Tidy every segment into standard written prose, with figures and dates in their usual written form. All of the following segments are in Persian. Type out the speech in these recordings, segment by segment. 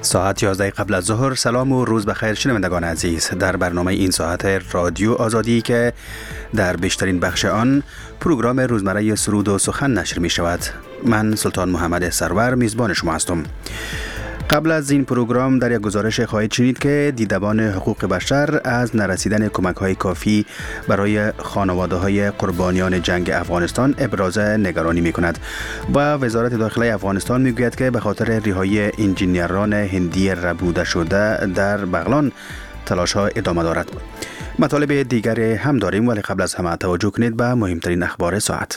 ساعت 11 قبل از ظهر. سلام و روز بخیر شنوندگان عزیز. در برنامه این ساعت رادیو آزادی که در بیشترین بخش آن پروگرام روزمره سرود و سخن نشر می شود، من سلطان محمد سرور میزبان شما هستم. قبل از این پروگرام در یک گزارش خواهید شنید که دیدبان حقوق بشر از نرسیدن کمک‌های کافی برای خانواده‌های قربانیان جنگ افغانستان ابراز نگرانی می‌کند و وزارت داخله افغانستان می‌گوید که به خاطر رهایی انجینیران هندی ربوده شده در بغلان تلاش‌ها ادامه دارد. مطالب دیگر هم داریم، ولی قبل از همه توجه کنید به مهمترین اخبار ساعت.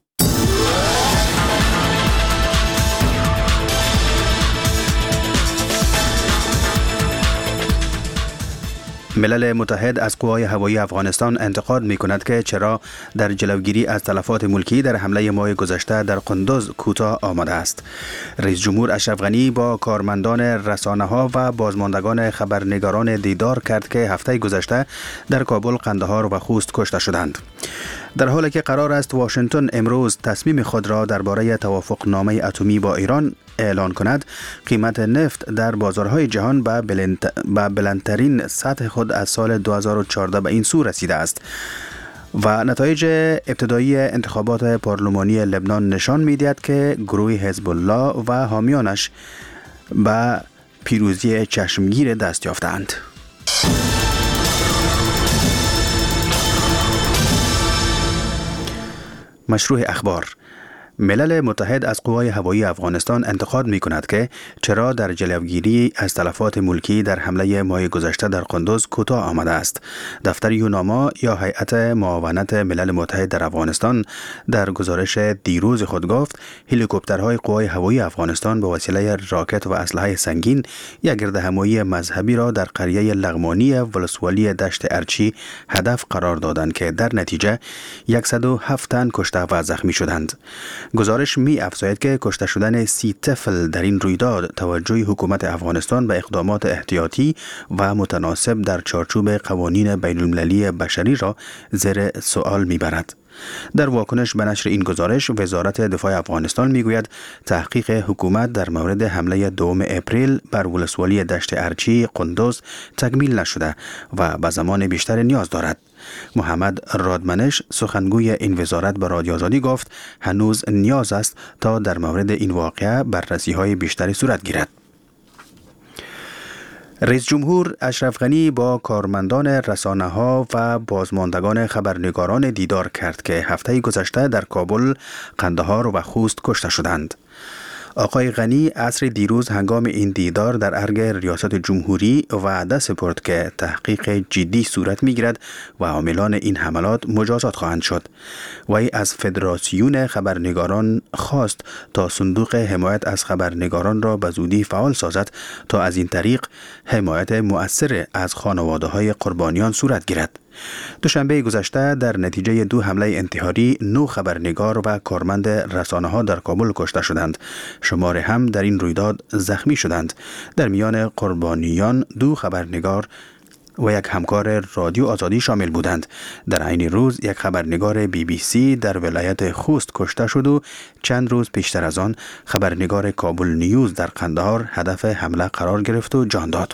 ملل متحد از قوای هوایی افغانستان انتقاد می کند که چرا در جلوگیری از تلفات ملکی در حمله ماه گذشته در قندوز کوتاه آمده است. رئیس جمهور اشرف غنی با کارمندان رسانه‌ها و بازماندگان خبرنگاران دیدار کرد که هفته گذشته در کابل، قندهار و خوست کشته شدند. در حالی که قرار است واشنگتن امروز تصمیم خود را درباره توافقنامه اتمی با ایران اعلان کند، قیمت نفت در بازارهای جهان به بلندترین سطح خود از سال 2014 به این سو رسیده است و نتایج ابتدایی انتخابات پارلمانی لبنان نشان می‌دهد که گروه حزب الله و حامیانش به پیروزی چشمگیر دست یافتند. مشروع اخبار. ملل متحد از قوای هوایی افغانستان انتقاد می کند که چرا در جلوگیری از تلفات ملکی در حمله ماه گذشته در قندوز کوتاه آمده است. دفتر یوناما یا هیئت معاونت ملل متحد در افغانستان در گزارش دیروز خود گفت هلیکوپترهای قوای هوایی افغانستان به وسیله راکت و اسلحه سنگین یک گردهمایی مذهبی را در قریه لغمانی ولسوالی دشت ارچی هدف قرار دادند که در نتیجه 107 تن کشته و زخمی شدند. گزارش می افزاید که کشته شدن 30 طفل در این رویداد توجه حکومت افغانستان به اقدامات احتیاطی و متناسب در چارچوب قوانین بین المللی بشری را زیر سوال می برد. در واکنش به نشر این گزارش، وزارت دفاع افغانستان میگوید تحقیق حکومت در مورد حمله 2 اپریل بر ولسوالی دشت ارچی قندوز تکمیل نشده و به زمان بیشتر نیاز دارد. محمد رادمنش، سخنگوی این وزارت، به رادیو آزادی گفت هنوز نیاز است تا در مورد این واقعه بررسی‌های بیشتری صورت گیرد. رئیس جمهور اشرف غنی با کارمندان رسانه‌ها و بازماندگان خبرنگاران دیدار کرد که هفته گذشته در کابل، قندهار و خوست کشته شدند. آقای غنی عصر دیروز هنگام این دیدار در ارگ ریاست جمهوری وعده سپرد که تحقیق جدی صورت می‌گیرد و عاملان این حملات مجازات خواهند شد. وی از فدراسیون خبرنگاران خواست تا صندوق حمایت از خبرنگاران را به زودی فعال سازد تا از این طریق حمایت مؤثر از خانواده‌های قربانیان صورت گیرد. دوشنبه گذشته در نتیجه 2 حمله انتحاری 9 خبرنگار و کارمند رسانه‌ها در کابل کشته شدند. شمار هم در این رویداد زخمی شدند. در میان قربانیان 2 خبرنگار و 1 همکار رادیو آزادی شامل بودند. در عین روز 1 خبرنگار BBC در ولایت خوست کشته شد و چند روز پیشتر از آن خبرنگار کابل نیوز در قندهار هدف حمله قرار گرفت و جان داد.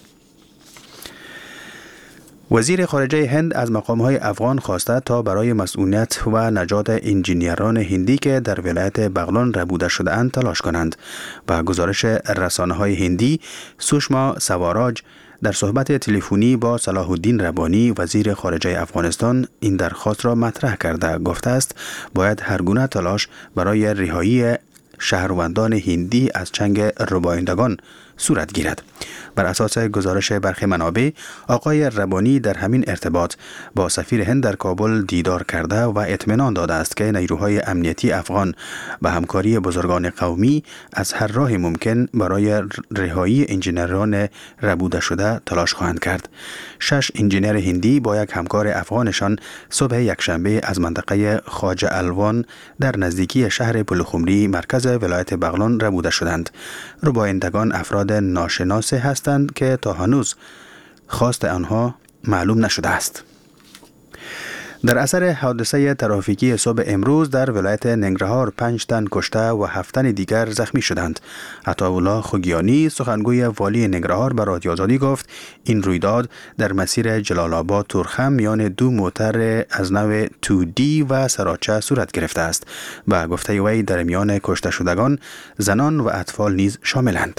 وزیر خارجه هند از مقام‌های افغان خواسته تا برای مسئولیت و نجات انجینیران هندی که در ولایت بغلان ربوده شده‌اند تلاش کنند. با گزارش رسانه‌های هندی، سوشما سواراج در صحبت تلفنی با صلاح الدین ربانی وزیر خارجه افغانستان این درخواست را مطرح کرده گفته است باید هر گونه تلاش برای رهایی شهروندان هندی از چنگ ربایندگان صورت گیرد. بر اساس گزارش برخی منابع، آقای ربانی در همین ارتباط با سفیر هند در کابل دیدار کرده و اطمینان داده است که نیروهای امنیتی افغان به همکاری بزرگان قومی از هر راه ممکن برای رهایی انجینران ربوده شده تلاش خواهند کرد. 6 انجینر هندی با 1 همکار افغانشان صبح یکشنبه از منطقه خواجه الوان در نزدیکی شهر پلخمری مرکز ولایت بغلان ربوده شدند. ربایندگان افراد ناشناس هستند که تا هنوز خواست آنها معلوم نشده است. در اثر حادثه ترافیکی صبح امروز در ولایت ننگرهار 5 تن کشته و 7 تن دیگر زخمی شدند. عطاالله خوگیانی سخنگوی والی ننگرهار به رادیو آزادی گفت این رویداد در مسیر جلال آباد تورخم میان دو موتر از نوع 2D و سراچه صورت گرفته است. به گفته وی در میان کشته شدگان زنان و اطفال نیز شاملند.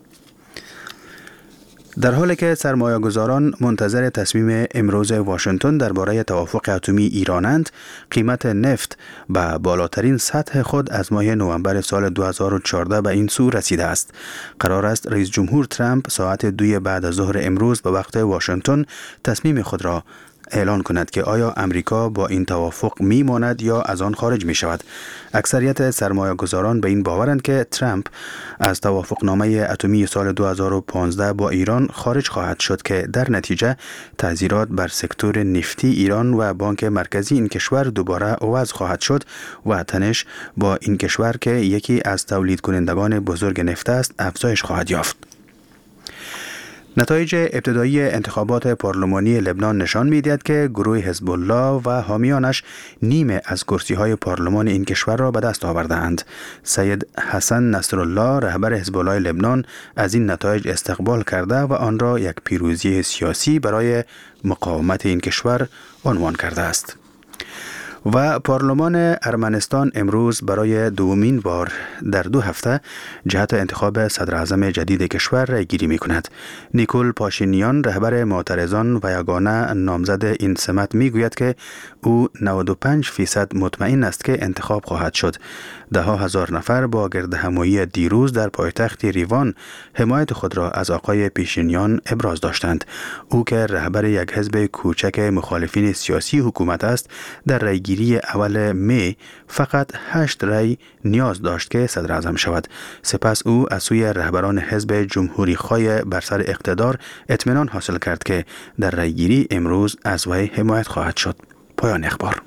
در حالی که سرمایه‌گذاران منتظر تصمیم امروز واشنگتن درباره توافق اتمی ایرانند، قیمت نفت به بالاترین سطح خود از ماه نوامبر سال 2014 به این سو رسیده است. قرار است رئیس جمهور ترامپ ساعت 2 بعد از ظهر امروز به وقت واشنگتن تصمیم خود را اعلان کند که آیا امریکا با این توافق میماند یا از آن خارج می شود. اکثریت سرمایه‌گذاران به این باورند که ترامپ از توافقنامه اتمی سال 2015 با ایران خارج خواهد شد که در نتیجه تعزیرات بر سکتور نفتی ایران و بانک مرکزی این کشور دوباره وضع خواهد شد و تنش با این کشور که یکی از تولید کنندگان بزرگ نفت است افزایش خواهد یافت. نتایج ابتدایی انتخابات پارلمانی لبنان نشان می‌دهد که گروه حزب الله و حامیانش نیمه از کرسی‌های پارلمان این کشور را به دست آورده‌اند. سید حسن نصرالله رهبر حزب الله لبنان از این نتایج استقبال کرده و آن را یک پیروزی سیاسی برای مقاومت این کشور عنوان کرده است. و پارلمان ارمنستان امروز برای دومین بار در 2 هفته جهت انتخاب صدر اعظم جدید کشور رای گیری می کند. نیکول پاشینیان رهبر معترضان و یگانه نامزد این سمت می گوید که او 95% مطمئن است که انتخاب خواهد شد. ده ها هزار نفر با گردهمایی دیروز در پایتخت ریوان حمایت خود را از آقای پاشینیان ابراز داشتند. او که رهبر یک حزب کوچک مخالفین سیاسی حکومت است در رای گیری اول می فقط 8 رای نیاز داشت که صدر اعظم شود. سپس او از سوی رهبران حزب جمهوری خواه بر سر اقتدار اطمینان حاصل کرد که در رای گیری امروز از وی حمایت خواهد شد. پایان اخبار.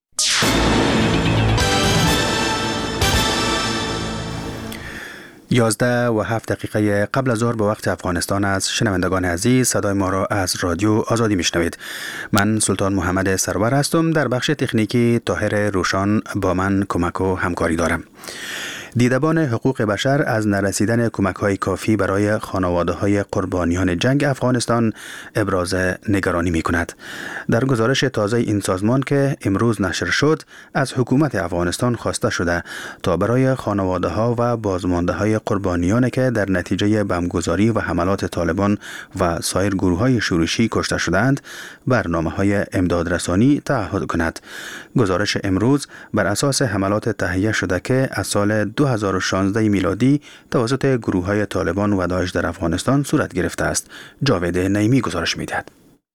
11:07 قبل از ظهر به وقت افغانستان از شنوندگان عزیز صدای ما را از رادیو آزادی میشنوید. من سلطان محمد سرور هستم. در بخش تکنیکی طاهر روشان با من کمک و همکاری دارم. دیدبان حقوق بشر از نرسیدن کمک‌های کافی برای خانواده‌های قربانیان جنگ افغانستان ابراز نگرانی می‌کند. در گزارش تازه این سازمان که امروز نشر شد، از حکومت افغانستان خواسته شده تا برای خانواده‌ها و بازمانده‌های قربانیان که در نتیجه بمبگذاری و حملات طالبان و سایر گروه‌های شورشی کشته شدند، برنامه‌های امدادرسانی تعهد کند. گزارش امروز بر اساس حملات تهیه شده که از سال 2016 میلادی توسط گروه‌های طالبان و داعش در افغانستان صورت گرفته است. جاوید نعیمی گزارش می‌دهد.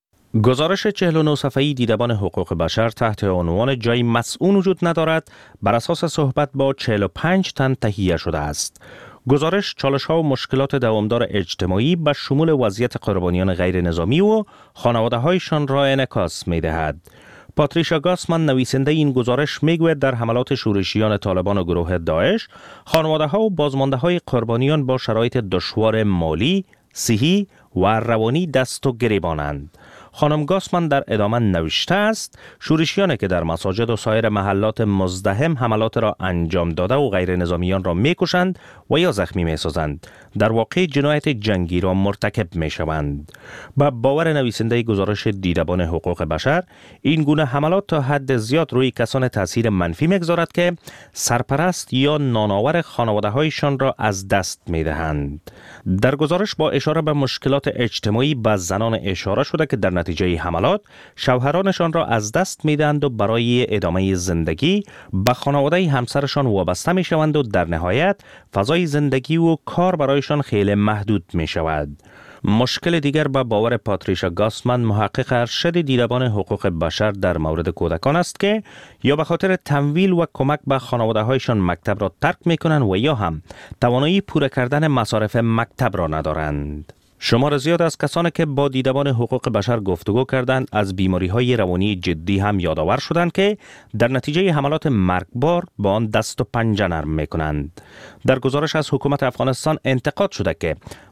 گزارش 49 صفحه‌ای دیدبان حقوق بشر تحت عنوان جای مسئول وجود ندارد بر اساس صحبت با 45 تن تهیه شده است. گزارش چالش‌ها و مشکلات دوامدار اجتماعی به شمول وضعیت قربانیان غیر نظامی و خانواده‌هایشان را انعکاس می‌دهد. پاتریشا گاسمان نویسنده این گزارش میگوید در حملات شورشیان طالبان و گروه داعش خانواده‌ها و بازمانده‌های قربانیان با شرایط دشوار مالی، صحی و روانی دست و گریبانند. خانم گاسمان در ادامه نوشته است شورشیانی که در مساجد و سایر محلات مزدحم حملات را انجام داده و غیر نظامیان را میکشند و یا زخمی میسازند در واقع جنایت جنگی را مرتکب میشوند. با باور نویسنده گزارش دیدبان حقوق بشر این گونه حملات تا حد زیاد روی کسان تاثیر منفی میگذارد که سرپرست یا نانآور خانواده‌هایشان را از دست میدهند. در گزارش با اشاره به مشکلات اجتماعی به زنان اشاره شده که در نتیجه حملات شوهرانشان را از دست میدهند و برای ادامه زندگی به خانواده همسرشان وابسته میشوند و در نهایت فضای زندگی و کار برایشان خیلی محدود میشود. مشکل دیگر به باور پاتریشا گاسمان محقق ارشد دیدبان حقوق بشر در مورد کودکان است که یا به خاطر تمویل و کمک به خانواده‌هایشان مکتب را ترک میکنند و یا هم توانایی پوره کردن مصارف مکتب را ندارند. شمار زیاد از کسانی که با دیدبان حقوق بشر گفتگو کردند از بیماری‌های روانی جدی هم یادآور شدند که در نتیجه حملات مرگبار با آن دست و پنجه نرم می‌کنند. در گزارش از حکومت افغانستان انتقاد شده که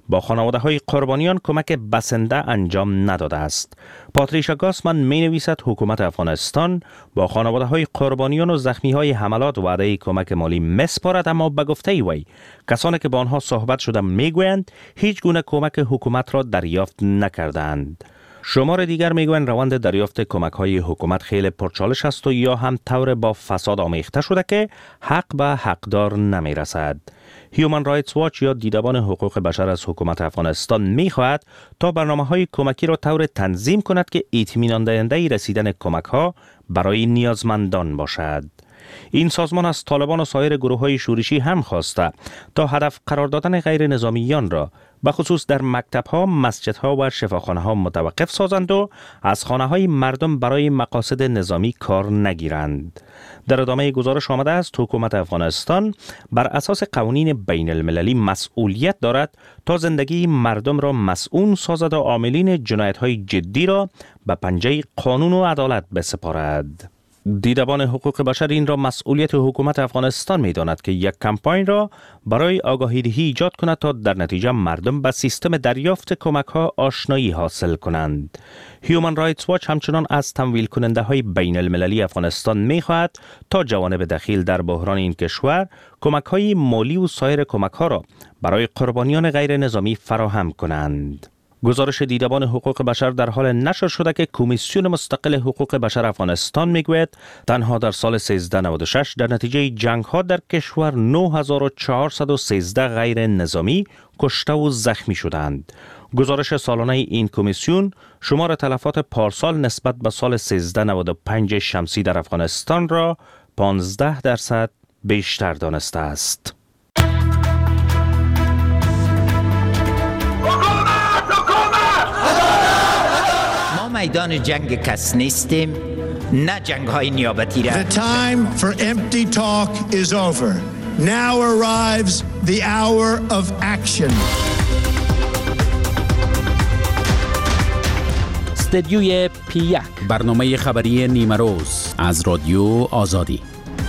با خانواده‌های قربانیان کمک بسنده انجام نداده است. پاتریشا گاسمن می‌نویسد حکومت افغانستان با خانواده‌های قربانیان و زخمی‌های حملات وعده کمک مالی می‌سپارد، اما به گفته وی کسانی که با آنها صحبت شده می‌گویند هیچ گونه کمک حکومت را دریافت نکردند. شمار دیگر میگویند روند دریافت کمک‌های حکومت خیلی پرچالش است و یا هم طور با فساد آمیخته شده که حق به حقدار نمی‌رسد. هیومن رایتس واچ یا دیدبان حقوق بشر از حکومت افغانستان می‌خواهد تا برنامه‌های کمکی را طور تنظیم کند که اطمینان دهنده رسیدن کمک‌ها برای نیازمندان باشد. این سازمان از طالبان و سایر گروه‌های شورشی هم خواسته تا هدف قرار دادن غیر نظامیان را به خصوص در مکتب‌ها، مسجدها و شفاخانه‌ها متوقف سازند و از خانه‌های مردم برای مقاصد نظامی کار نگیرند. در ادامه گزارش آمده است حکومت افغانستان بر اساس قوانین بین المللی مسئولیت دارد تا زندگی مردم را مسئول سازد و عاملین جنایت‌های جدی را به پنجه قانون و عدالت بسپارد. دیدبان حقوق بشر این را مسئولیت حکومت افغانستان می داند که یک کمپاین را برای آگاهی دهی ایجاد کند تا در نتیجه مردم به سیستم دریافت کمک ها آشنایی حاصل کنند. هیومن رایتس واچ همچنان از تمویل کننده های بین المللی افغانستان می خواهد تا جوانب دخیل در بحران این کشور کمک های مالی و سایر کمک ها را برای قربانیان غیر نظامی فراهم کنند. گزارش دیدبان حقوق بشر در حال نشر شده که کمیسیون مستقل حقوق بشر افغانستان میگوید تنها در سال 1396 در نتیجه جنگ ها در کشور 9413 غیر نظامی کشته و زخمی شدند. گزارش سالانه این کمیسیون شمار تلفات پارسال نسبت به سال 1395 شمسی در افغانستان را 15% بیشتر دانسته است. میدان جنگ کس نیستیم، نه جنگ های نیابتی را. The time for empty talk is over. Now arrives the hour of action. استدیوی P1 برنامه خبری نیمه روز از رادیو آزادی.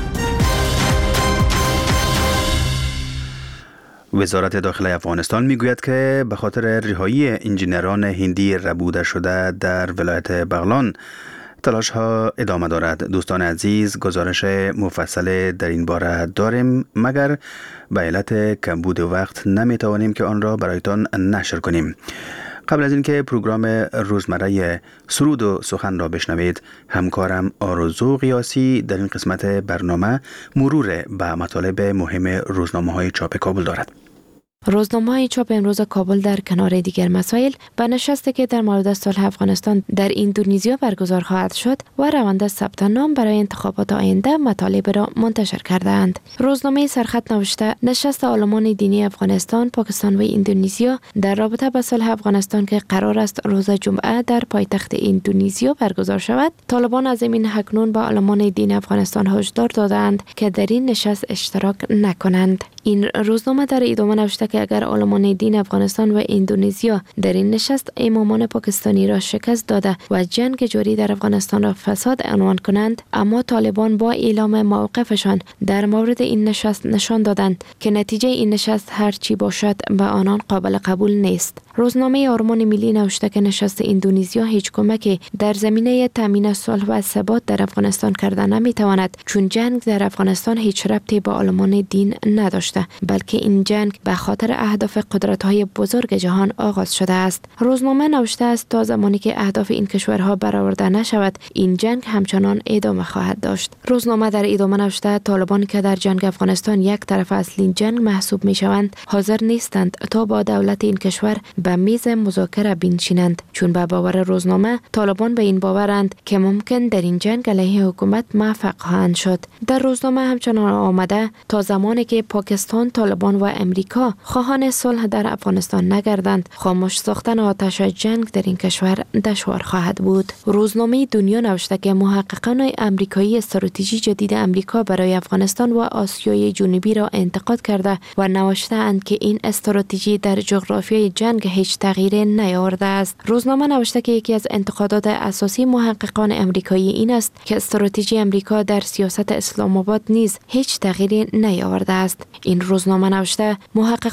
وزارت داخله افغانستان میگوید که به خاطر رهایی انجینران هندی ربوده شده در ولایت بغلان تلاش ها ادامه دارد. دوستان عزیز، گزارش مفصل در این باره داریم، مگر به علت کمبود وقت نمیتوانیم که آن را برایتان نشر کنیم. قبل از اینکه پروگرام روزمره سرود و سخن را بشنوید، همکارم آرزو قیاسی در این قسمت برنامه مرور به مطالب مهم روزنامه‌های چاپ کابل دارد. روزنامه‌های چاپ امروز کابل در کنار دیگر مسائل به نشستی که در مورد صلح افغانستان در اندونزیا برگزار خواهد شد و روند ثبت نام برای انتخابات آینده مطالب را منتشر کردند. روزنامه سرخط نوشته نشست عالمان دینی افغانستان، پاکستان و اندونزیا در رابطه با صلح افغانستان که قرار است روز جمعه در پایتخت اندونزیا برگزار شود، طالبان از این اکنون با عالمان دین افغانستان هشدار دادند که در این نشست اشتراک نکنند. این روزنامه در ادامه نوشته که اگر عالمان دین افغانستان و اندونزیا در این نشست امامان پاکستانی را شکست داده و جنگ جاری در افغانستان را فساد عنوان کنند، اما طالبان با اعلام موقفشان در مورد این نشست نشان دادند که نتیجه این نشست هر چی باشد به آنان قابل قبول نیست. روزنامه آرمان ملی نوشته که نشست اندونزیا هیچ کمکی در زمینه تامین صلح و ثبات در افغانستان کرده نمیتواند، چون جنگ در افغانستان هیچ ربطی با عالمان دین نداشته، بلکه این جنگ به خاطر اهداف قدرت‌های بزرگ جهان آغاز شده است. روزنامه نوشته است تا زمانی که اهداف این کشورها برآورده نشود، این جنگ همچنان ادامه خواهد داشت. روزنامه در ادامه نوشته طالبان که در جنگ افغانستان یک طرف اصلی جنگ محسوب میشوند، حاضر نیستند تا با دولت این کشور به میز مذاکره بنشینند، چون به باور روزنامه طالبان به این باورند که ممکن در این جنگ علیه حکومت موفق خواهند شد. در روزنامه همچنان آمده تا زمانی که پاکستان، طالبان و امریکا خواهان صلح در افغانستان نگردند، خاموش ساختن آتش جنگ در این کشور دشوار خواهد بود. روزنامه دنیا نوشته که محققان امریکایی استراتژی جدید امریکا برای افغانستان و آسیای جنوبی را انتقاد کرده و نوشته‌اند که این استراتژی در جغرافیای جنگ هیچ تغییری نیاورده است. روزنامه نوشته که یکی از انتقادات اساسی محققان امریکایی این است که استراتژی امریکا در سیاست اسلام آباد نیز هیچ تغییری نیاورده است. این روزنامه نوشته محققان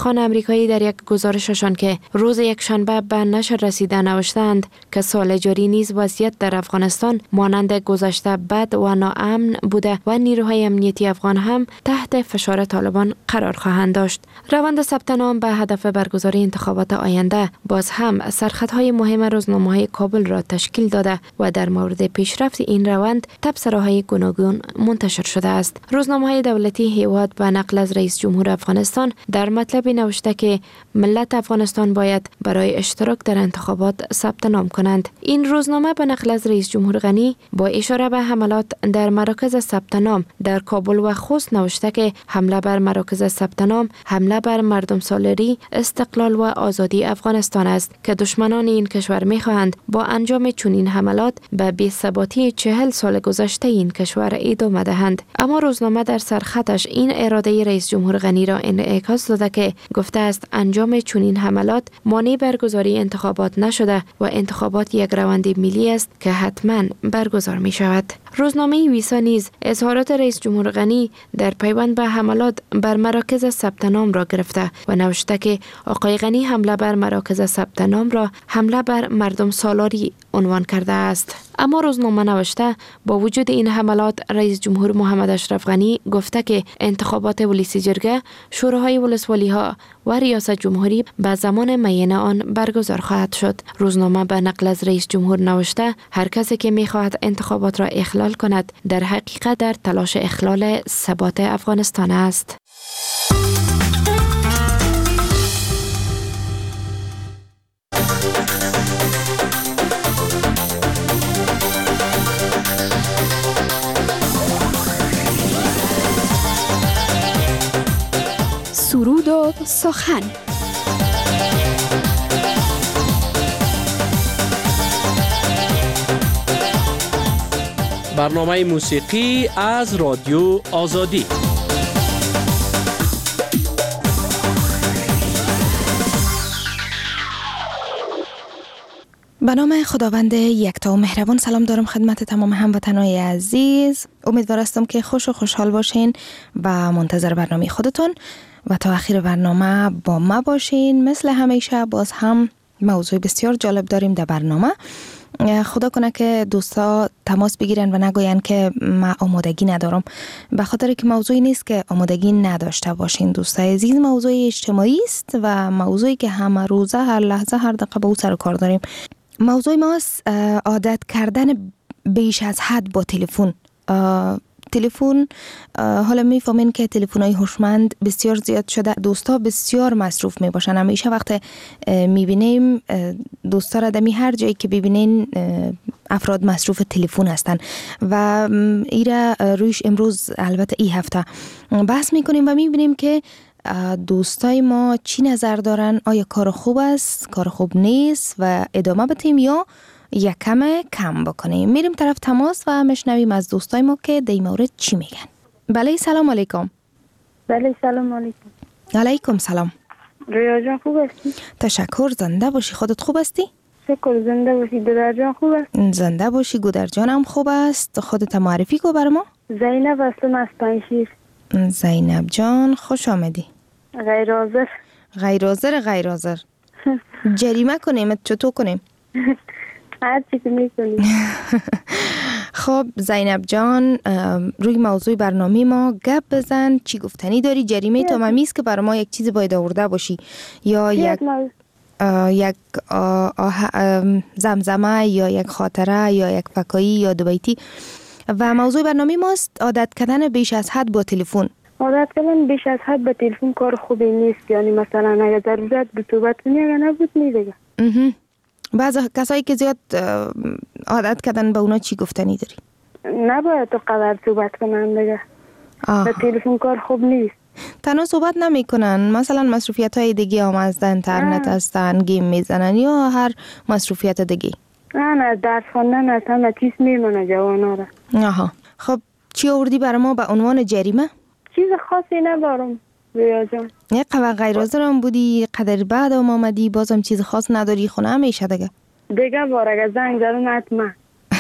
خان آمریکایی در یک گزارششان که روز یکشنبه به نشر رسیده نوشتند که سال جاری نیز وضعیت در افغانستان مانند گذشته بد و ناامن بوده و نیروهای امنیتی افغان هم تحت فشار طالبان قرار خواهند داشت. روند ثبت نام به هدف برگزاری انتخابات آینده باز هم سرخطهای مهم روزنامه‌های کابل را تشکیل داده و در مورد پیشرفت این روند تبصره‌های گوناگون منتشر شده است. روزنامه‌های دولتی هیواد به نقل از رئیس جمهور افغانستان در مطلب نوشته که ملت افغانستان باید برای اشتراک در انتخابات ثبت نام کنند. این روزنامه به نقل از رئیس جمهور غنی با اشاره به حملات در مراکز ثبت نام در کابل و خوست نوشته که حمله بر مراکز ثبت نام حمله بر مردم سالاری، استقلال و آزادی افغانستان است که دشمنان این کشور می‌خواهند با انجام چنین حملات به بی‌ثباتی 40 سال گذشته این کشور ادامه دهند. اما روزنامه در سرخطش این اراده رئیس جمهور غنی را انعکاس داده که گفته است انجام چنین حملات مانع برگزاری انتخابات نشده و انتخابات یک روند ملی است که حتما برگزار می شود. روزنامه ویسا نیز اظهارات رئیس جمهور غنی در پیوند به حملات بر مراکز ثبت نام را گرفته و نوشته که آقای غنی حمله بر مراکز ثبت نام را حمله بر مردم سالاری عنوان کرده است. اما روزنامه نوشته با وجود این حملات رئیس جمهور محمد اشرف غنی گفته که انتخابات ولسی جرگه، شوراهای ولسوالی ها و ریاست جمهوری به زمان معین آن برگزار خواهد شد. روزنامه به نقل از رئیس جمهور نوشته هر کسی که می‌خواهد انتخابات را اخلال کند در حقیقت در تلاش اخلال ثبات افغانستان است. سرود و سخن. برنامه موسیقی از رادیو آزادی. به نام خداوند یکتا و مهربان سلام دارم خدمت تمام هموطنان عزیز. امیدوار هستم که خوش و خوشحال باشین و منتظر برنامه خودتون و تا آخر برنامه با ما باشین. مثل همیشه باز هم موضوع بسیار جالب داریم در برنامه. خدا کنه که دوستا تماس بگیرن و نگوین که ما آمادگی ندارم، به خاطر که موضوعی نیست که آمادگی نداشته باشین. دوستای عزیز، موضوع اجتماعی است و موضوعی که همه روزه هر لحظه هر دقیقه با او سر کار داریم. موضوع ماست عادت کردن بیش از حد با تلفن. حالا میفهمین که تلفن‌های هوشمند بسیار زیاد شده، دوستا بسیار مصروف میباشن. همیشه وقت میبینیم دوستا را دمی هر جایی که ببینین افراد مصروف تلفن هستن و ایره رویش امروز البته این هفته بحث میکنیم و میبینیم که دوستای ما چی نظر دارن، آیا کار خوب است، کار خوب نیست و ادامه بدیم یا یک کم بکنیم. میریم طرف تماس و مشنویم از دوستای ما که در این مورد چی میگن. بله سلام علیکم. بله سلام علیکم. علیکم سلام. رویا جان خوب هستی؟ تشکر، زنده باشی. خودت خوب هستی؟ شکر، زنده باشی. گودر جان خوب است؟ زنده باشی. گودر جان هم خوب است. خودت معرفی کو بر ما. زینب هستم از پنجشیر. زینب جان خوش آمدی. غیر حاضر. غیر حاضر. غیر حاضر. جریمه کنیم چطور کنیم؟ هر چی که میکنیم. خب زینب جان، روی موضوع برنامه ما گپ بزن. چی گفتنی داری؟ جریمه تو ممیز که برای ما یک چیز باید آورده باشی یا یک زمزمه یا یک خاطره یا یک فکایی یا دوبیتی. و موضوع برنامه ماست عادت کردن بیش از حد با تلفن. عادت کردن بیش از حد با تلفن کار خوبی نیست. یعنی مثلا اگر ضرورت به صحبت کنی اگر نبود میگه. بعضی کسایی که زیاد عادت کردن به اونا چی گفتنی داری؟ نباید تو قدر صحبت کنن دیگه. به تلفن کار خوب نیست. تنها صحبت نمی کنن، مثلا مصروفیت های دیگه هم از اینترنت هستن، گیم میزنن یا هر مصروفیت دیگه. نه درس خواندن هست، همه چیز میمونه جوانا را. آها. خب چی آوردی برای ما به عنوان جریمه؟ چیز خاصی ندارم رویا جان. یک قدر غیر حاضرم بودی، قدر بعد هم آمدی، بازم چیز خاص نداری، خونه همیشه دیگه بار اگه زنگ زدن حتما.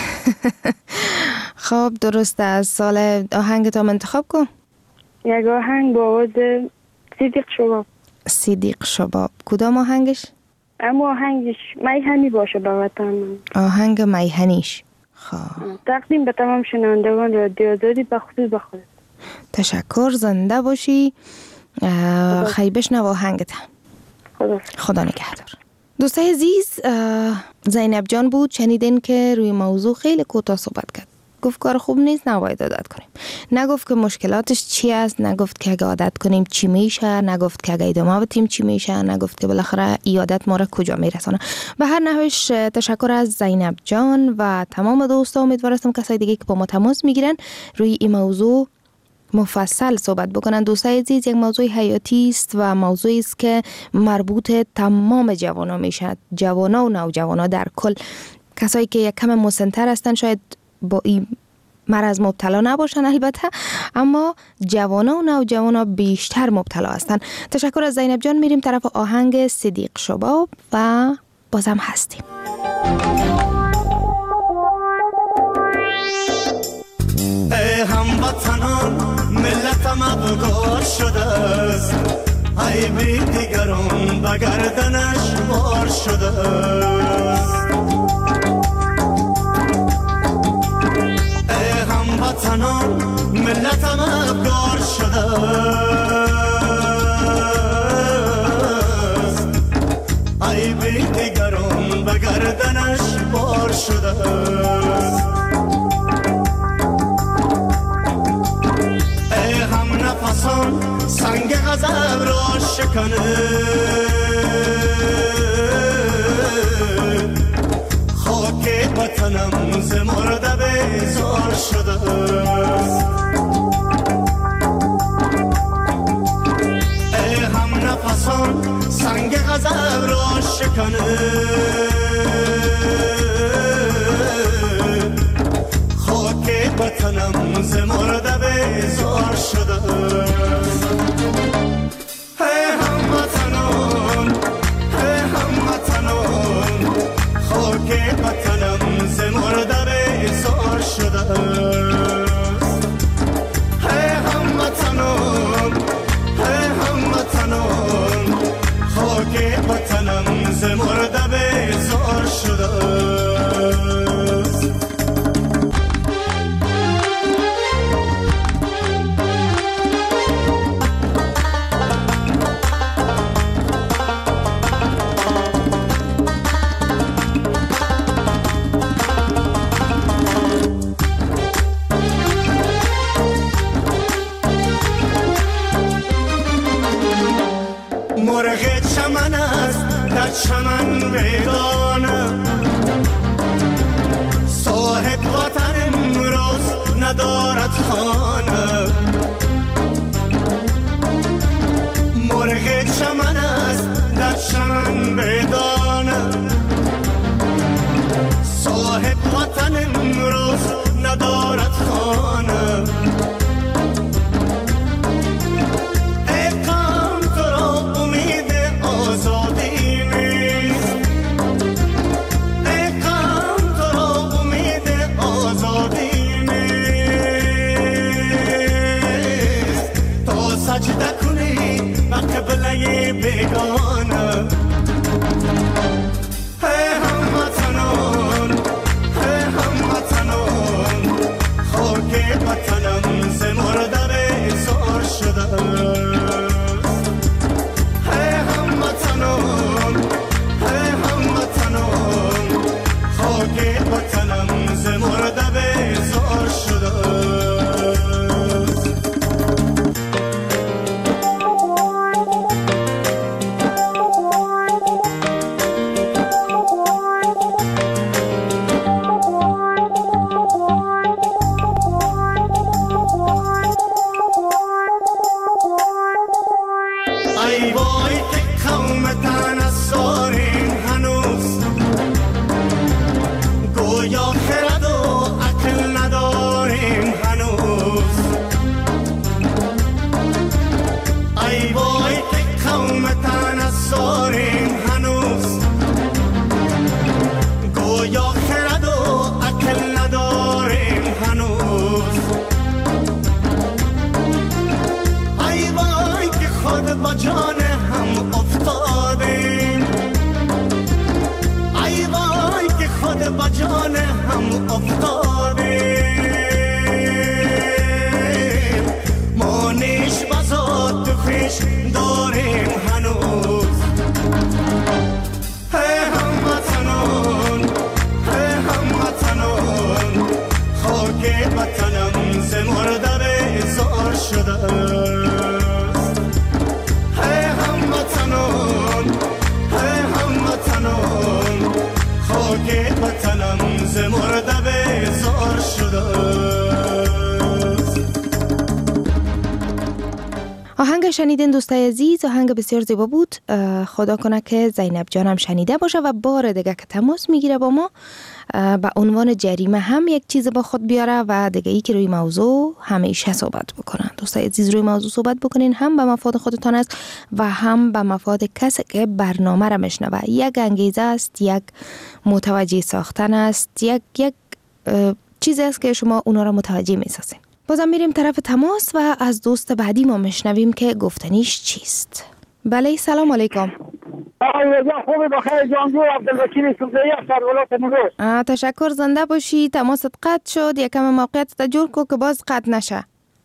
خب درسته. از سال آهنگ تا انتخاب کن. یک آهنگ با آواز صدیق شباب. صدیق شباب کدام آهنگش؟ اما آهنگش میهنی باشه به وطن. آهنگ میهنیش. تقدیم به تمام شنوندگان رادیو آزادی به خصوص به خودت. تشکر، زنده باشی. خیلی بشنو آهنگت. خدا نگهدار. دوستای عزیز، زینب جان بود، شنیدین که روی موضوع خیلی کوتاه صحبت کرد. گفت کار خوب نیست، نباید عادت کنیم. نگفت که مشکلاتش چی است، نگفت که اگه عادت کنیم چی میشه، نگفت که اگه ادامه بدیم چی میشه، نگفت که بالاخره این عادت ما را کجا میرسونه. به هر نحوش تشکر از زینب جان و تمام دوستا. امیدوارم کسای دیگه که با ما تماس میگیرن روی این موضوع مفصل صحبت بکنن. دوستای عزیز، یک موضوع حیاتی است و موضوعی است که مربوط تمام جوانا میشه، جوانا و نوجوانا در کل. کسایی که یک کم مسن‌تر هستن شاید با این مرض مبتلا نباشن البته، اما جوانا و نوجوانا بیشتر مبتلا هستن. تشکر از زینب جان. میریم طرف آهنگ صدیق شباب و بازم هستیم. ای هموطنان، ملتم ابگار شده است، ای بی دیگران به گردنش بار شده است. ای هموطنان، ملتم ابگار شده است، ای بی دیگران به گردنش بار شده است. نفسان سنگ غضب را شکنه، خاک وطنم ز مرده بیزار شده است. ای هم نفسان سنگ غضب را شکنه، خاک وطنم ز مرده بیزار شده است. ای هموطنان، ای هموطنان، خاک وطنم ز مرده بیزار شده است. ای هموطنان، ای هموطنان، خاک وطنم ز مرده بیزار شده است. مرغ چمن است در چمن ویرانه، صاحب وطن امروز ندارد خانه. مرغ چمن است در چمن ویرانه، صاحب وطن امروز ندارد خانه. بیگانه ای هموطنان، ای هموطنان، خاک وطنم آهنگ شنیدین دوستای عزیز، آهنگ بسیار زیبا بود. خدا کنه که زینب جانم شنیده باشه و بار دیگه که تماس میگیره با ما به عنوان جریمه هم یک چیز با خود بیاره و دیگه ای که روی موضوع همیشه صحبت بکنن. دوستای عزیز روی موضوع صحبت بکنین، هم به مفاد خودتان است و هم به مفاد کسی که برنامه را میشنوه. یک انگیزه است، یک متوجه ساختن است، یک چیزی است که شما اونا را متوجه میسازین. بازم میریم طرف تماس و از دوست بعدی ما میشنویم که گفتنیش چیست. بله سلام علیکم. خوبی بخیر جانجو عبدالوکیل سوزایی از ولایت نگوش. تشکر، زنده باشی. تماست قطع شد، یکم موقعیت تجور کو که باز قطع نشه.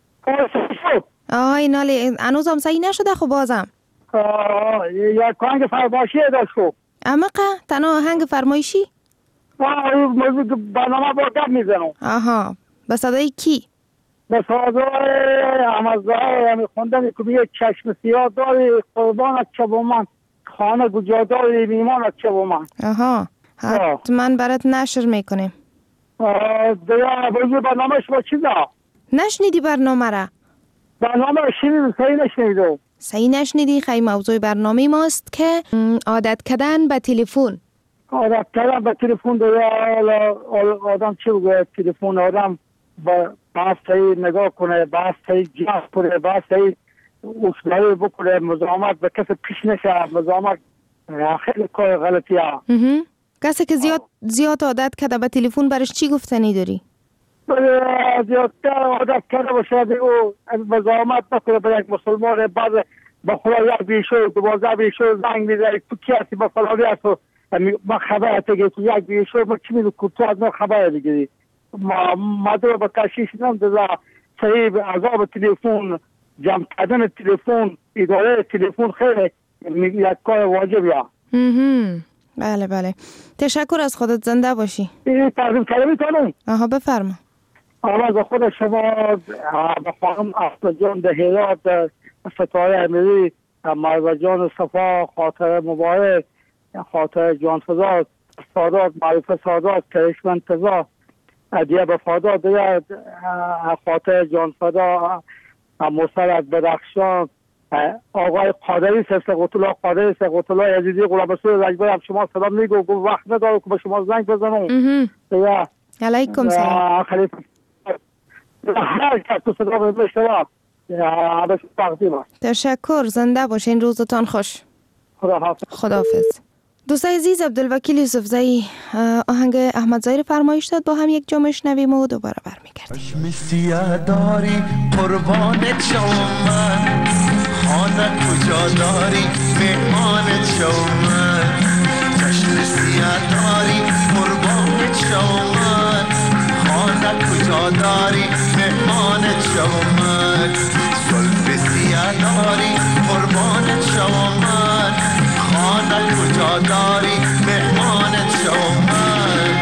اینالی هنوزم صحیح نشده. خب بازم یک آهنگ فرمایشی داشت. خب امقه تنها آهنگ فرمایشی؟ برنامه با گپ میزنم. آها، به صدای کی؟ به صدای احمدزاده خوندن کمیه چشم سیاه داری قربانت چه با من خانه گجاداری میمانت چه با من. آها، حتما برات نشر میکنیم. دیگه برنامهش با چیزا؟ نشنیدی برنامه را؟ برنامه را شنیدم، صحیح نشنیدم. صحیح نشنیدی؟ خیلی موضوع برنامه ماست که عادت کردن به تلفن. عادت کردن به تلفن دیگه آدم چی بگه؟ تلفن آدم باید صحیح نگاه کنه، باید صحیح جهاز کنه، باید صحیح اصلاحی بکنه، مزاحمت به کسی پیش نشه. مزاحمت خیلی کار غلطی ها. کسی که زیاد عادت کرده به تلفن برش چی گفتنی داری؟ زیادتر عادت کرده باشه او مزاحمت نکنه به یک مسلمان. بعد با خدا یک بیشو 12 بیشو زنگ میزنی تو کی هستی با فلانی هست و ما خبرت بگی تو یک بیشو ما چی میدو که تو از ما خبر بگیری. ما دو با تشخیص نمیده صحیح عذاب تلفن، جمع کردن تلفن، اداره تلفن خیلی یک کار واجبیه. بله بله، تشکر از خودت، زنده باشی. تعظیم کلمی کنم. آها بفرما. آواز خود شما به خانم افتجان ده هرات، ستاره امیری، مرزا جان صفا، خاطر مبارک، خاطر جانفزا، سادات معروف سادات، کرشمن تزا، دیگه بفادا دیگه خاطر جانفدا، مصرد بدخشان، آقای قادری سقطالله، قادری سقطالله عزیزی غلام رسول رجبی هم شما سلام میگو، وقت نداره که به شما زنگ بزنم. دیگه علیکم سلام. خلیفه هر کس تو صدا بشنوه تشکر، زنده باشین، روزتان خوش. خداحافظ. دوستای عزیز، عبدالوکیل یوسفزئی آهنگ احمدزاده فرمایش داد، با هم یک جا میشنویم و دوباره برمیگردیم. چشم سیاه داری قربانت شوم من، خانه کجا داری مهمانت شوم من. چشم سیاه داری قربانت شوم من، خانه کجا داری مهمانت شوم من. زلف سیاه داری قربانت شوم من، خانه کجا داری مهمانت شوم من.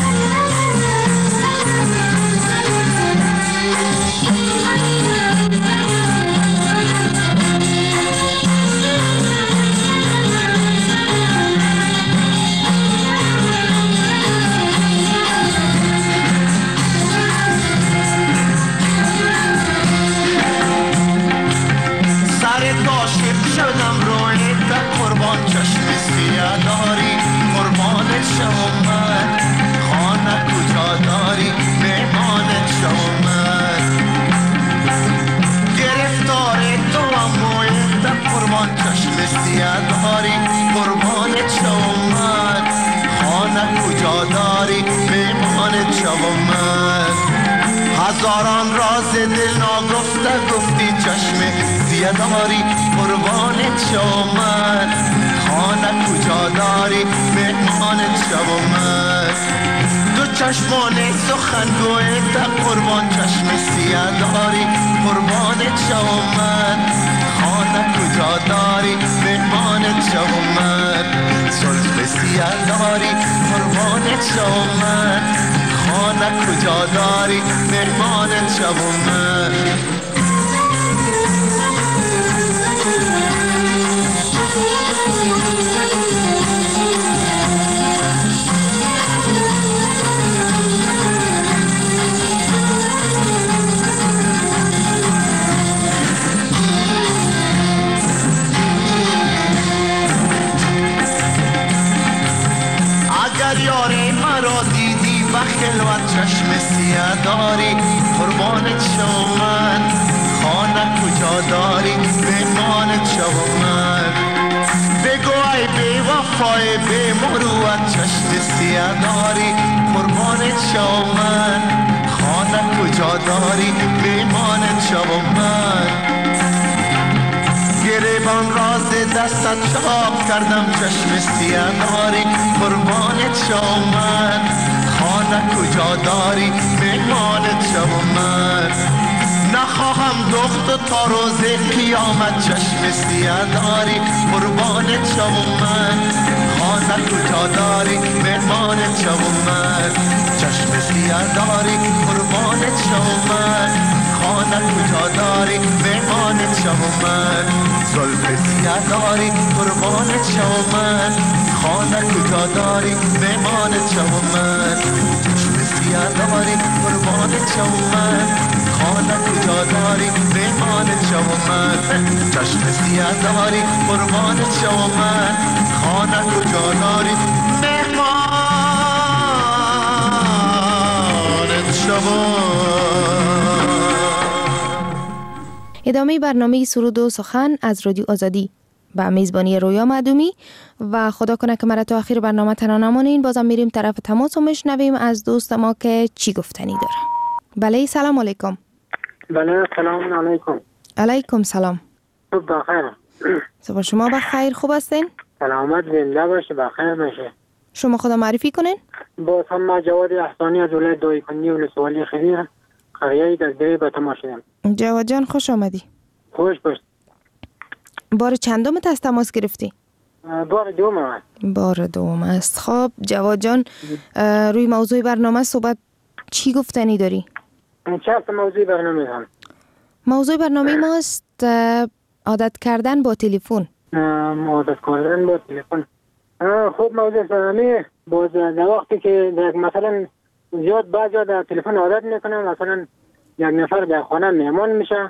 هزاران راز دل ناگفته گفتی چشم سیه داری قربانت شوم من. خانه کجا داری مهمانت شوم من. دو چشمان سخن گویت قربان چشم سیه داری قربانت شوم من. خانه کجا داری مهمانت شوم من. زلف سیه داری قربانت شوم من. خانه کجا داری مهمانت شوم من. چشم سیاه داری قربانت شوم من خانه کجا داری مهمانت شوم من بگو ای بی وفای بی مروت چشم سیاه داری قربانت شوم من خانه کجا داری مهمانت شوم من گریبان راز دستت چاپ کردم چشم سیاه داری قربانت شوم من خانه کجا داری مهمانت شوم من نخواهم دخت تا روز قیامت چشم سیاه داری قربانت شوم من خانه کجا داری مهمانت شوم من چشم سیاه داری قربانت شوم من خانه کجا داری مهمانت شوم من زلف سیاه داری قربانت شوم من خانه کجا داری مهمانت شوم من چشم سیاه داری قربانت شوم من خانه کجا داری مهمانت شوم من چشم سیاه داری قربانت شوم من خانه کجا داری مهمانت شوم. ادامه برنامه سرود و سخن از رادیو آزادی با میزبانی رویا معدومی و خدا کنه که مرا تا آخر برنامه تنها نمانین. بازم میریم طرف تماس و میشنویم از دوست ما که چی گفتنی داره. بله سلام علیکم. بله سلام علیکم. علیکم سلام. خوب بخیر. صبح شما بخیر، خوب هستین؟ سلامت زنده باشه، بخیر باشه. شما خدا معرفی کنین؟ باز هم ما جواد احسانی از ولایت دایکنی ولسوالی خیریه قریه دزدری به تماس شدم. جواد جان خوش آمدی. خوش باش. بار چندمت از تماس گرفتی؟ بار دوم است. بار دوم است. خب جواد جان روی موضوع برنامه صحبت چی گفتنی داری؟ چه موضوع برنامه هم؟ موضوع برنامه ماست عادت کردن با تلفن. عادت کردن با تلفن. خوب موضوع برنامه باز در وقتی که مثلا زیاد بعضی در تلفن عادت میکنن، مثلا یک نفر در خانه مهمان میشه.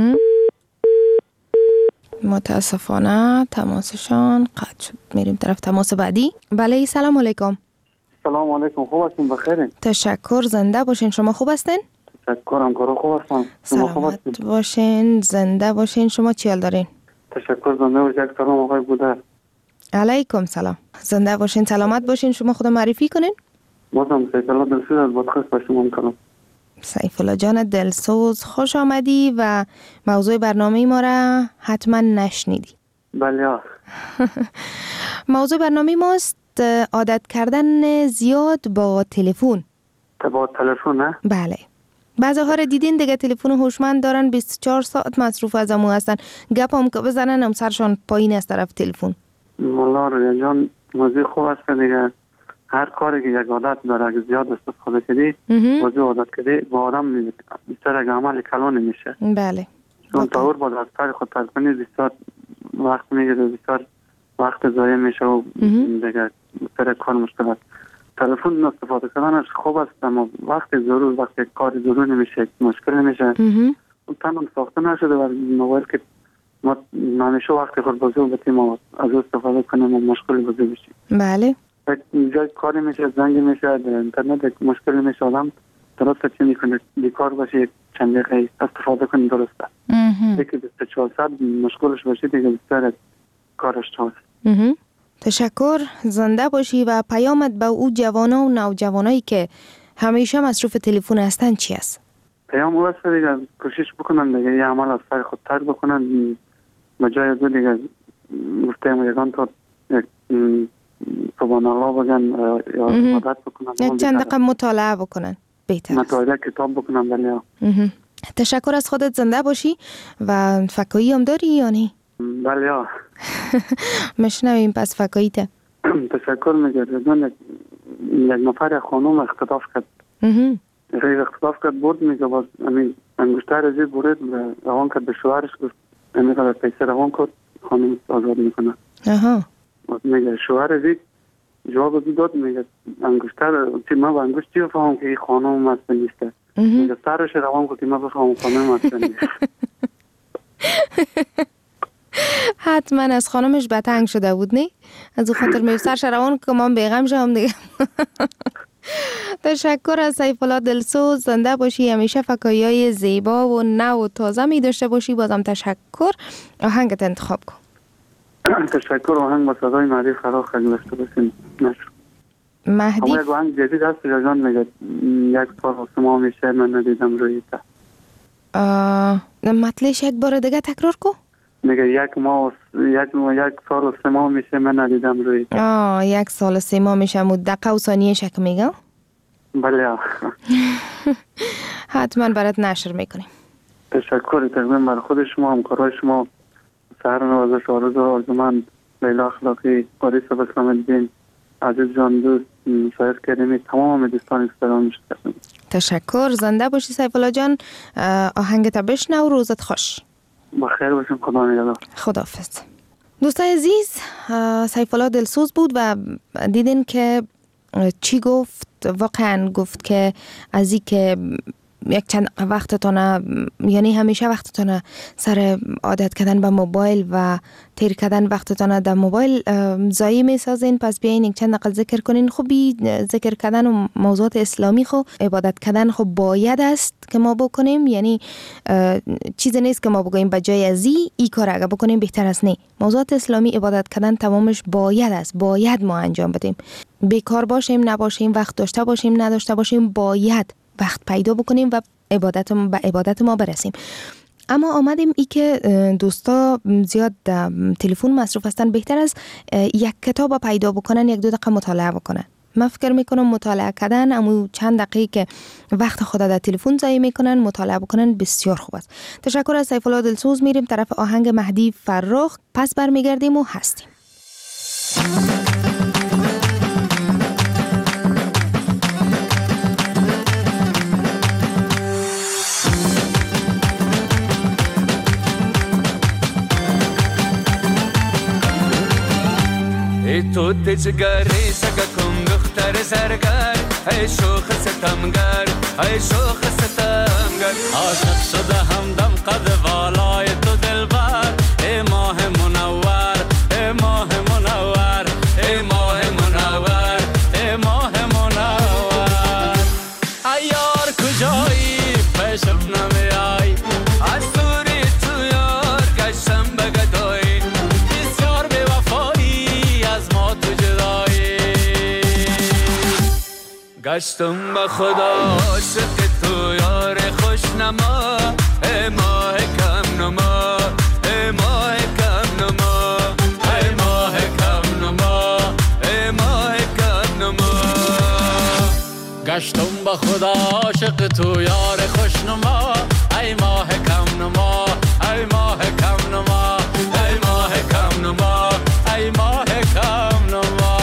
متاسفانه تماسشان قطع شد. میریم طرف تماس بعدی. بله سلام علیکم. سلام علیکم، خوب هستین؟ بخیرین؟ تشکر، زنده باشین. شما خوب هستین؟ تشکرم، خوب هستم. سلامت باشین، زنده باشین. شما چی حال دارین؟ تشکر، زنده باشین. سلام آقای بودر. علیکم سلام. زنده باشین، سلامت باشین. شما خود معرفی کنین. بازم سیف الله دلسوز از بادخست با شما میکنم. سیف الله جان دلسوز خوش آمدی و موضوع برنامه ما را حتما نشنیدی. بله. موضوع برنامه ماست عادت کردن زیاد با تلفن. با تلفن نه؟ بله. بعضی ها را دیدین دیگه تلفن هوشمند دارن، 24 ساعت مصروف از امو هستن، گپ هم که بزنن هم سرشان پایین از طرف تلفن. مولا رویا جان موضوع خوب است که دیگه هر کاری که یک عادت داره اگه زیاد استفاده کردی موضوع عادت کردی با آدم بیشتر اگه عمل کلان میشه. بله. چون تاور با دستار خود تلفنی بسیار وقت میگیره، بسیار وقت ضایع میشه و دیگه بیشتر کار مشکلات. تلفن استفاده کردنش خوب است اما وقت ضرور، وقت کار ضرور نمیشه، مشکل نمیشه. تنم ساخته نشده و موبایل که ما همیشه وقت خود بازو بتیم و از استفاده کنیم و مشکل بازو بشیم. بله. جای کاری میشه، زنگ میشه، در اینترنت مشکل میشه، آدم درسته چی میکنه، بیکار باشه چند دقیقه استفاده کنه درسته. دیگه 24 ساعت مشکلش باشه دیگه بیشتر کارش تاست. تشکر، زنده باشی. و پیامت به او جوانا و نوجوانایی که همیشه مصروف تلفن هستن چی است؟ پیام او است دیگه کوشش بکنن دیگه یه عمل از سر خود ترک بکنن، بجای دو دیگه گفتم یکان تا سبحان الله بگن یا عبادت بکنن، چند دقیقه مطالعه بکنن، بهتر مطالعه کتاب بکنن. بله. تشکر، از خودت زنده باشی. و فکایی هم داری یا نه؟ بله. مشنویم پس فکاییت. تشکر میگردم. یک نفر خانوم اختطاف کرد. اختطاف کرد برد میگه باز انگشتر ازی برید روان کرد به شوهرش، گفت امیقدر پیسه روان کرد خانوم آزاد میکنه. میگه شوهر ازی جواب داد، میگه انگشتر چی ما با انگشت چی بفهم که این خانوم مسته نیسته. میگه سرش روان کرد که ما بفهم خانوم مسته نیسته. حتما از خانمش بتنگ شده بود نه؟ از او خاطر میفسر شروان که من بیغم شدم دیگه. تشکر از سیف‌الله دلسوز. زنده باشی، همیشه فکایی‌های زیبا و نو و تازه می داشته باشی. بازم تشکر. آهنگت انتخاب کن. تشکر. آهنگ با صدای مهدی فراخ خیلی داشته باشین. مهدی یک آهنگ جدید هست جان میگه یک سال و 3 ماه میشه من ندیدم روی تا. مطلعش یک بار دیگه تکرار کو. میگه یک سال و 3 ماه میشه من ندیدم روی تا. 1 سال و 3 ماه میشه. دقیقه و ثانیه شک میگه. بله. حتما برات نشر میکنیم. تشکر. تقدیم بر خود شما، همکارای شما، سهر نوازش آرزو آرزومند، لیلا اخلاقی، قاریس بسلام الدین، عزیز جان دوست، سایف کریمی، تمام دوستان استرام می‌کنم. تشکر. زنده باشی سیف‌الله جان. آهنگت بشنو. روزت خوش. بخیر باشیم. خدا نگهدار. خداحافظ. دوستان عزیز، سیف‌الله دلسوز بود و دیدین که چی گفت. واقعا گفت که از این که یک چند وقتتونه، یعنی همیشه وقتتونه سر عادت کردن به موبایل و تیر کردن وقتتونه در موبایل ضایع میسازین. پس بیاین یک چند دقیقه ذکر کنین. خوبی ذکر کردن و موضوعات اسلامی خو عبادت کردن خو باید است که ما بکنیم. یعنی چیز نیست که ما بگوییم بجای از این کار اگه بکنیم بهتر است. نه، موضوعات اسلامی عبادت کردن تمامش باید است. باید ما انجام بدیم. بیکار باشیم نباشیم، وقت داشته باشیم نداشته باشیم، باید وقت پیدا بکنیم و به عبادت ما برسیم. اما آمدیم ای که دوستا زیاد تلفن مصروف هستن، بهتر از یک کتاب پیدا بکنن، 1-2 دقیقه مطالعه بکنن. من فکر میکنم مطالعه کردن امو چند دقیقه که وقت خود در تلفن ضایع میکنن، مطالعه بکنن بسیار خوب است. تشکر از سیف‌الله دلسوز. میریم طرف آهنگ مهدی فراخ، پس برمیگردیم و هستیم. ای تو تجگری سگکم دختر زرگر، ای شوخ ستمگر، ای شوخ ستمگر. عاشق شده همدم قد والای تو دلبر، ای ماه منور، ای ماه منور، ای ماه منور، ای ماه منور. ای یار کجایی پیشم نمیای، از دوری تو یار گشتم بگدایی، بسیار بی وفایی از ما تو جدایی. گشتم به خدا عاشق تو یار خوشنما، ای ماه کم نما، ای ماه کم نما، ای ماه کم نما، ای ماه کم نما. گشتم به خدا عاشق تو یار خوشنما، ای ماه کم نما، ای ماه کم نما، ای ماه کم نما، ای ماه کم نما.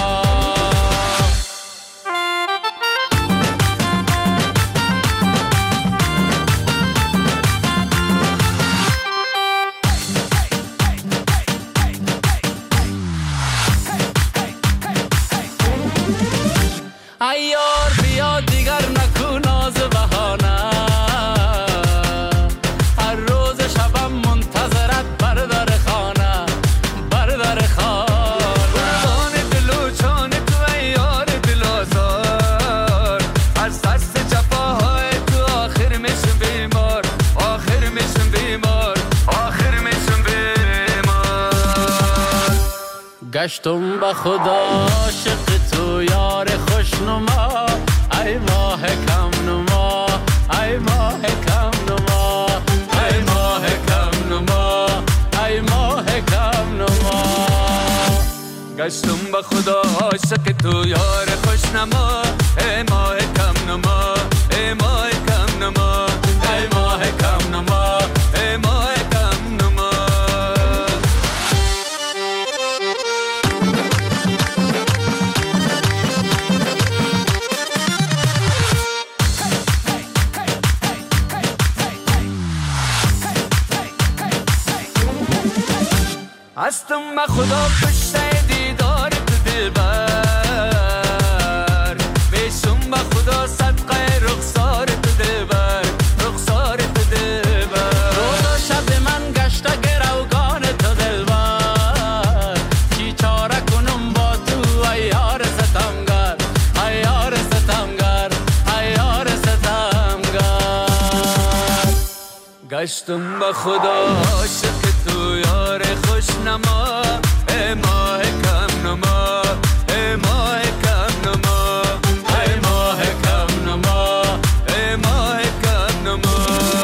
ای یار بیا دیگر نکو ناز بهانه، هر روز شبم منتظرت بر در خانه، بر در خانه. قربان دل و جان تو ای یار دل آزار، از دست جفاهای تو آخر میشم بیمار، آخر میشم بیمار، آخر میشم بیمار. گشتم به خدا عاشق تو یار خوشنما، ای ماه کم نما، ای ماه کم نما، ای ماه کم نما، ای ماه کم نما. گشتم به خدا عاشق تو یار خوشنما، ای ماه کم نما، ای ماه کم نما، ای ماه کم نما، ای ماه کم نما. هستم به خدا پشت دیدار تو دلبر، بیشم به خدا صدقه رخسار تو دلبر، رخسار تو دلبر. روز و شب من گشته گروگان تو دلبر، چی چاره کنم با تو ای یار ستمگر، ای یار ستمگر. گشتم به خدا عاشق تو یار خوشنما ای ماه کم نما ای ماه کم نما ای ماه کم نما ای ماه کم نما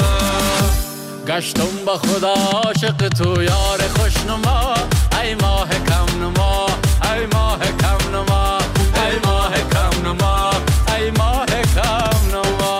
گشتم به خدا عاشق تو یار خوشنما ای ماه کم نما ای ماه کم نما ای ماه کم نما ای ماه کم نما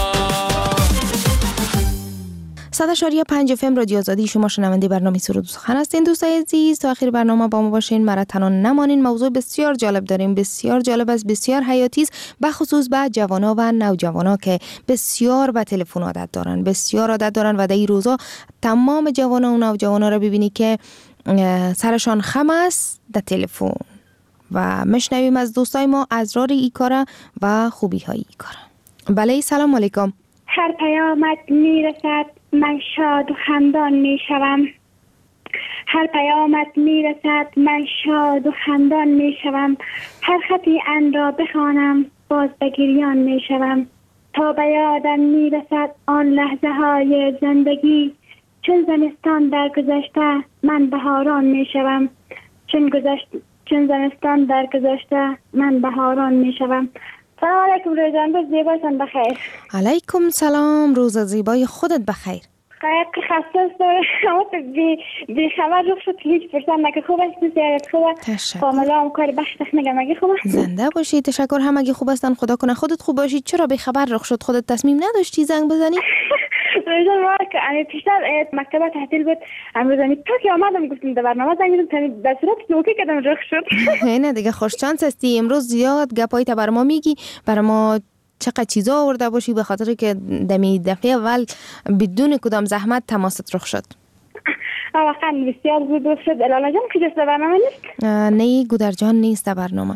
100.5 FM رادیو آزادی، شما شنونده برنامه سرود و سخن هستین. دوستای عزیز تا آخر برنامه با ما باشین، مرا تنها نمانین. موضوع بسیار جالب داریم، بسیار جالب است، بسیار حیاتی است، به خصوص به جوانا و نوجوانا که بسیار به تلفن عادت دارن، بسیار عادت دارن و در این روزا تمام جوانا و نوجوانا را ببینی که سرشان خم است در تلفن و مشنویم از دوستای ما اسرار این کار و خوبی های این کار. بله، سلام علیکم. هر پیامت میرسد من شاد و خندان میشوم، هر پیامت میرسد من شاد و خندان میشوم، هر خطی ان را بخوانم باز به گریان میشوم، تا به یادم میرسد آن لحظه های زندگی، چون زمستان در گذشته من بهاران میشوم، چون زمستان در گذشته من بهاران میشوم. سلام علیکم روزان، روز زیبایتان بخیر. علیکم سلام، روز زیبای خودت بخیر. خیلی خسته است، بی خبر رخ شد هیچ فرصت نکرد. خوب است زیارت خوبه؟ فامیلا هم کار بخشت نگم اگه خوبه؟ زنده باشی، تشکر. همگی خوب هستن، خدا کنه خودت خوب باشی. چرا بی خبر رخ شد؟ خودت تصمیم نداشتی زنگ بزنی؟ روزان ما که پیشتر مکتبه تعطیل بود، امروزانی تا که آمدم گفتم در برنامه زنگ بزنم، در صورت نوکی کردم رخ شد. نه دیگه خوش شانس هستی، امروز زیاد گپای تا بر ما میگی، بر ما چقدر چیزا آورده باشی، به خاطر که دمی دفعه اول بدون کدام زحمت تماست رخ شد. واقعا بسیار زود رخ شد. الالا جان کجاست در برنامه نیست؟ نه گودرجان نیست در برنامه.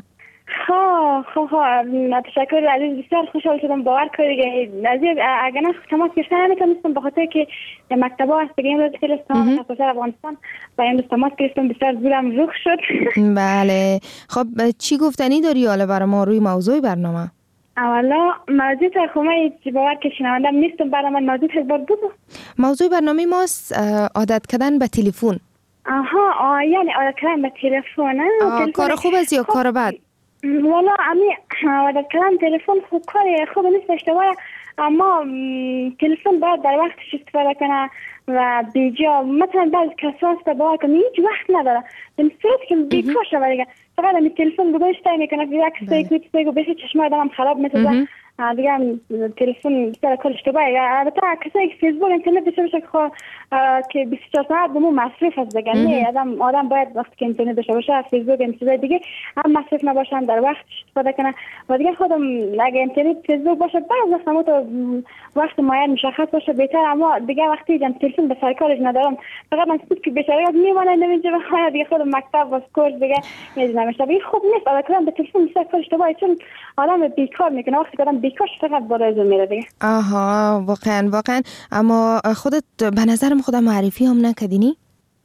تشکر عزیز، بسیار خوشحال شدم. باور کنید عزیز اگر نه تماس گرفتن نمیتونستم به خاطر که مکتبه هست دیگه. امروز خیلی استان تفاصیل افغانستان و امروز تماس گرفتم، بسیار زورم رخ شد. بله خب چی گفتنی داری حالا برای ما روی موضوع برنامه؟ اولا موضوع ترخومه باور که شنوندم نیستم، برای من موضوع تربار بود. موضوع برنامه ماست عادت کردن به تلفن. یعنی عادت کردن به تلفن. کار خوب است یا کار بد؟ والا امی عادت کردن تلفن خوب کاری خوب نیست، اشتباه، اما تلفن باید در وقتش استفاده کنه و بیجا. مثلا بعض کساس تا باور کنه هیچ وقت نداره، در صورت که بیکار شده دیگه فقط امی تلفن گذاشته میکنه یک سیگو بهش چشمه آدم خراب میشه دیگه. تلفن بسیار کار اشتباهه. البته کسایی که فیسبوک اینترنت داشته باشه که 24 ساعت به مو مصرف هست دیگه. نه آدم باید وقتی که اینترنت داشته باشه فیسبوک این چیزای دیگه هم مصرف نباشن، در وقت استفاده کنه. و دیگه خودم اگه اینترنت فیسبوک باشه بعض وقت تو وقت معین مشخص باشه بهتر، اما دیگه وقتی جام تلفن به سر کارش ندارم فقط من که بیچاره میمونه نمیشه بخواد دیگه خودم مکتب و کورس دیگه نمیشه. دیگه خوب نیست البته به تلفن بسیار کار اشتباهه، چون آدم بیکار میکنه. وقتی آدم بیکار فقط بالای میره دیگه. واقعا. اما خودت به نظرم خودم معرفی هم نکردینی؟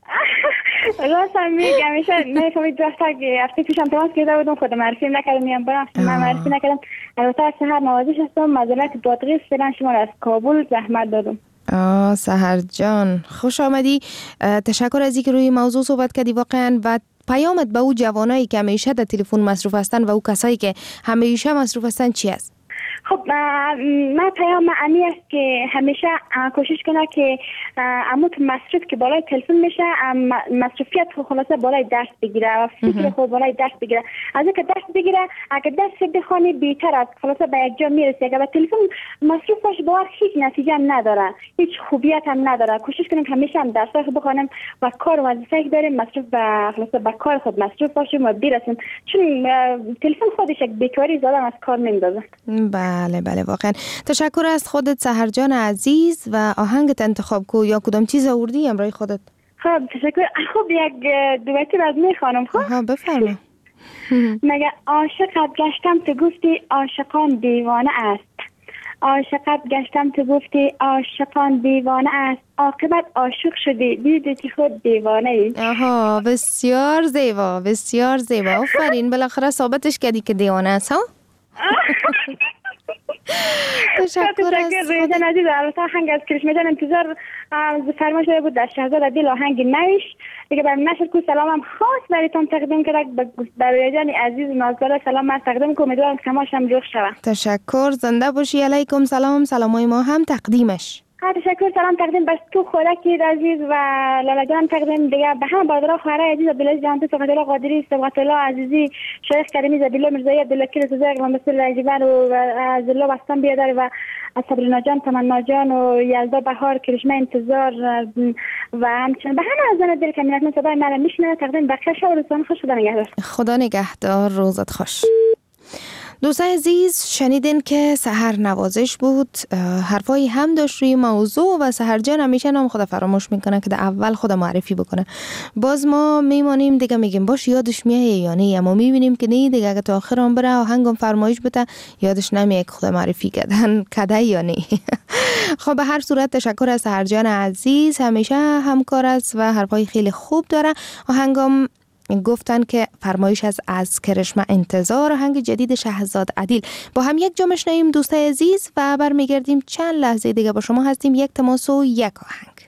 راستم میگم میشه نمیفهمید دوستا هفته پیشم تماس گرفته بودم خودم معرفی نکردم، میام برام معرفی نکردم. البته سحر نوازش هستم، معذرت بادغیس فعلا شما از کابل زحمت دادم. سحر جان خوش آمدی، تشکر از اینکه روی موضوع صحبت کردی. واقعا و پیامت به او جوانایی که همیشه در تلفن مصروف هستن و او کسایی که همیشه مصروف هستن چی است؟ خب من پیام امی است که همیشه کوشش کنه که عمود مصرف که بالای تلفن میشه مصرفیت خلاصه بالای دست بگیره و فکر خود بالای دست بگیره. از اینکه دست بگیره اگه دست بخونی بهتر است، خلاصه به یک جا میرسی. اگه به تلفن مصروف باشه باور هیچ نتیجه نداره، هیچ خوبیت هم نداره. کوشش کنیم همیشه هم درس خود بخونیم و کار وظیفه داریم مصروف به خلاصه به کار خود مصروف باشیم و برسیم، چون تلفن خودش یک بیکاری زدن از کار نمیندازه. بله واقعا. تشکر از خودت سحر جان عزیز و آهنگت انتخاب کو یا کدام چیز آوردی امروز خودت؟ خب تشکر. خب یک دو بیتی باز میخوانم. خب بفرما. مگه عاشقت گشتم تو گفتی عاشقان دیوانه است، عاشقت گشتم تو گفتی عاشقان دیوانه است، عاقبت عاشق شدی دیدی که خود دیوانه ای. بسیار زیبا، بسیار زیبا. آفرین، بالاخره ثابتش کردی که دیوانه است. ها تشکر از ریزن عزیز. البته آهنگ از کرشمه جان انتظار فرما شده بود در شهزاد دل آهنگ نویش دیگه برای نشر کو سلامم خاص برایتان تقدیم کرد. برای جان عزیز نازدار سلام من تقدیم کنم. امیدوارم کماشم روخ شود. تشکر. زنده باشی. علیکم سلام. سلامای ما هم تقدیمش. تشکر. سلام تقدیم بس تو خوراکی عزیز و لالا جان تقدیم دیگه به همه برادران خواهرای عزیز بلاز جان تو سقط الله قادری سبقت الله عزیزی شیخ کریمی زبیلا مرزایی عبدالکیر سوزه اقلام بسر رجیبر و از الله بستان بیادر و از صبرینا جان تمنا جان و یلدا بهار کرشمه انتظار و همچنین به همه از زن دل که مینت صدای من میشنه تقدیم بخیر شب و روزتان خوش. خدا نگهدار. خدا نگهدار. روزت خوش. دوستان عزیز شنیدین که سحر نوازش بود. حرفایی هم داشت روی موضوع و سحر جان همیشه نام خدا فراموش میکنه که در اول خدا معرفی بکنه. باز ما میمانیم دیگه میگیم باش یادش میاد یا نه، اما میبینیم که نه دیگه اگه تا آخر هم بره آهنگم فرمایش بده یادش نمیاد که خدا معرفی کده یا نه. خب به هر صورت تشکر از سحر جان عزیز، همیشه همکار است و حرفای خیلی خوب داره. آهنگم گفتن که فرمایش از کرشمه انتظار، آهنگ جدید شهزاد عدیل. با هم یک جا میشنویم دوستای عزیز و برمیگردیم چند لحظه دیگه با شما هستیم. یک تماس و یک آهنگ.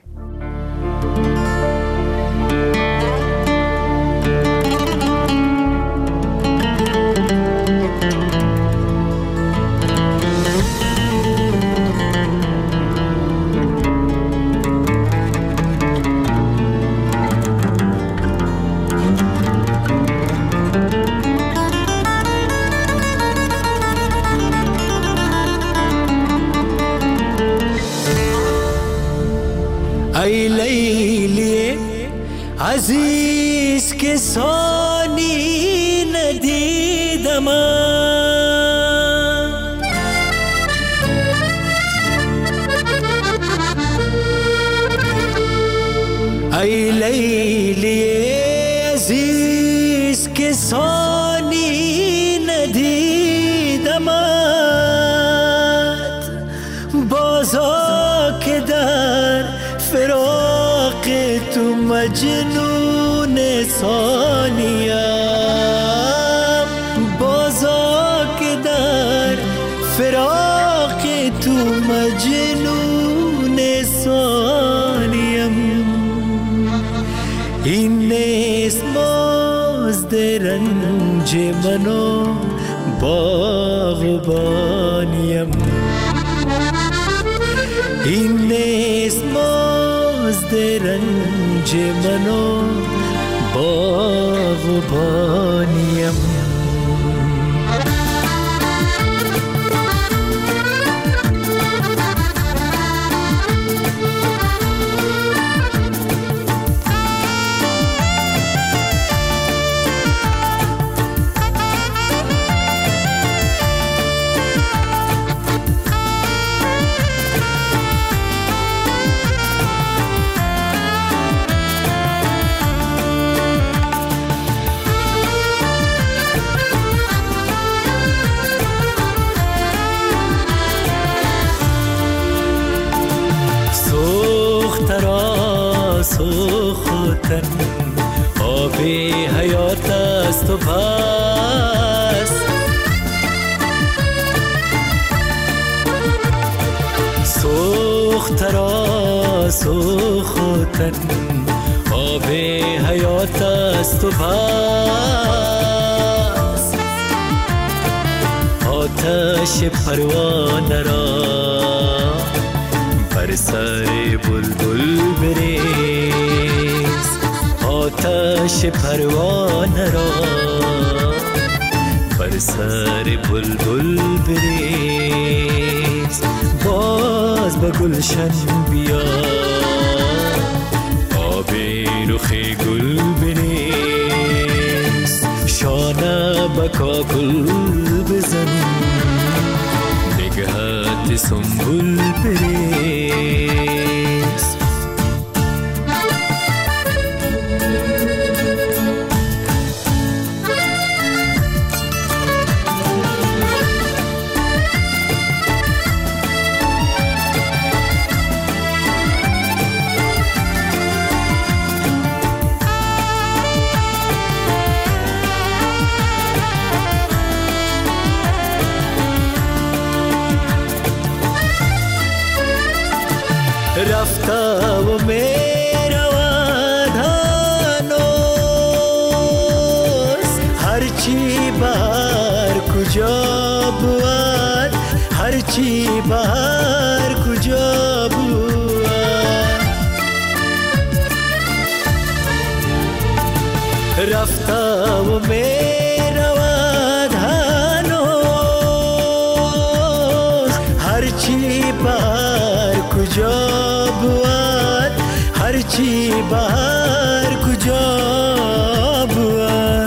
ای لیلی عزیز که ثانی ندیدم، ای لیلی عزیز که ثانی ندیدم، بازا که در فراق تو مجنون ثانیم، بازا که در فراق تو مجنون ثانیم. این نیست مزد رنج منو باغبانیم، این نیست مزد رنج منو باغبانیم. سوختن آب حیات است و بس، سوخت را سوختن آب حیات است و بس، آتش پروانه را بر سر بلبل بریز، آتش پروانه را بر سر بلبل بریز، باز به گلشن بیا آب رخ گل بریز، شانه به کاکل بزن نگهت سنبول بریز. رفته و میرود هنوز هرچی بهر کجا بود هرچی بهر کجا بود رفته و میرود هنوز هرچی بهر کجا بود هرچی بهر کجا بود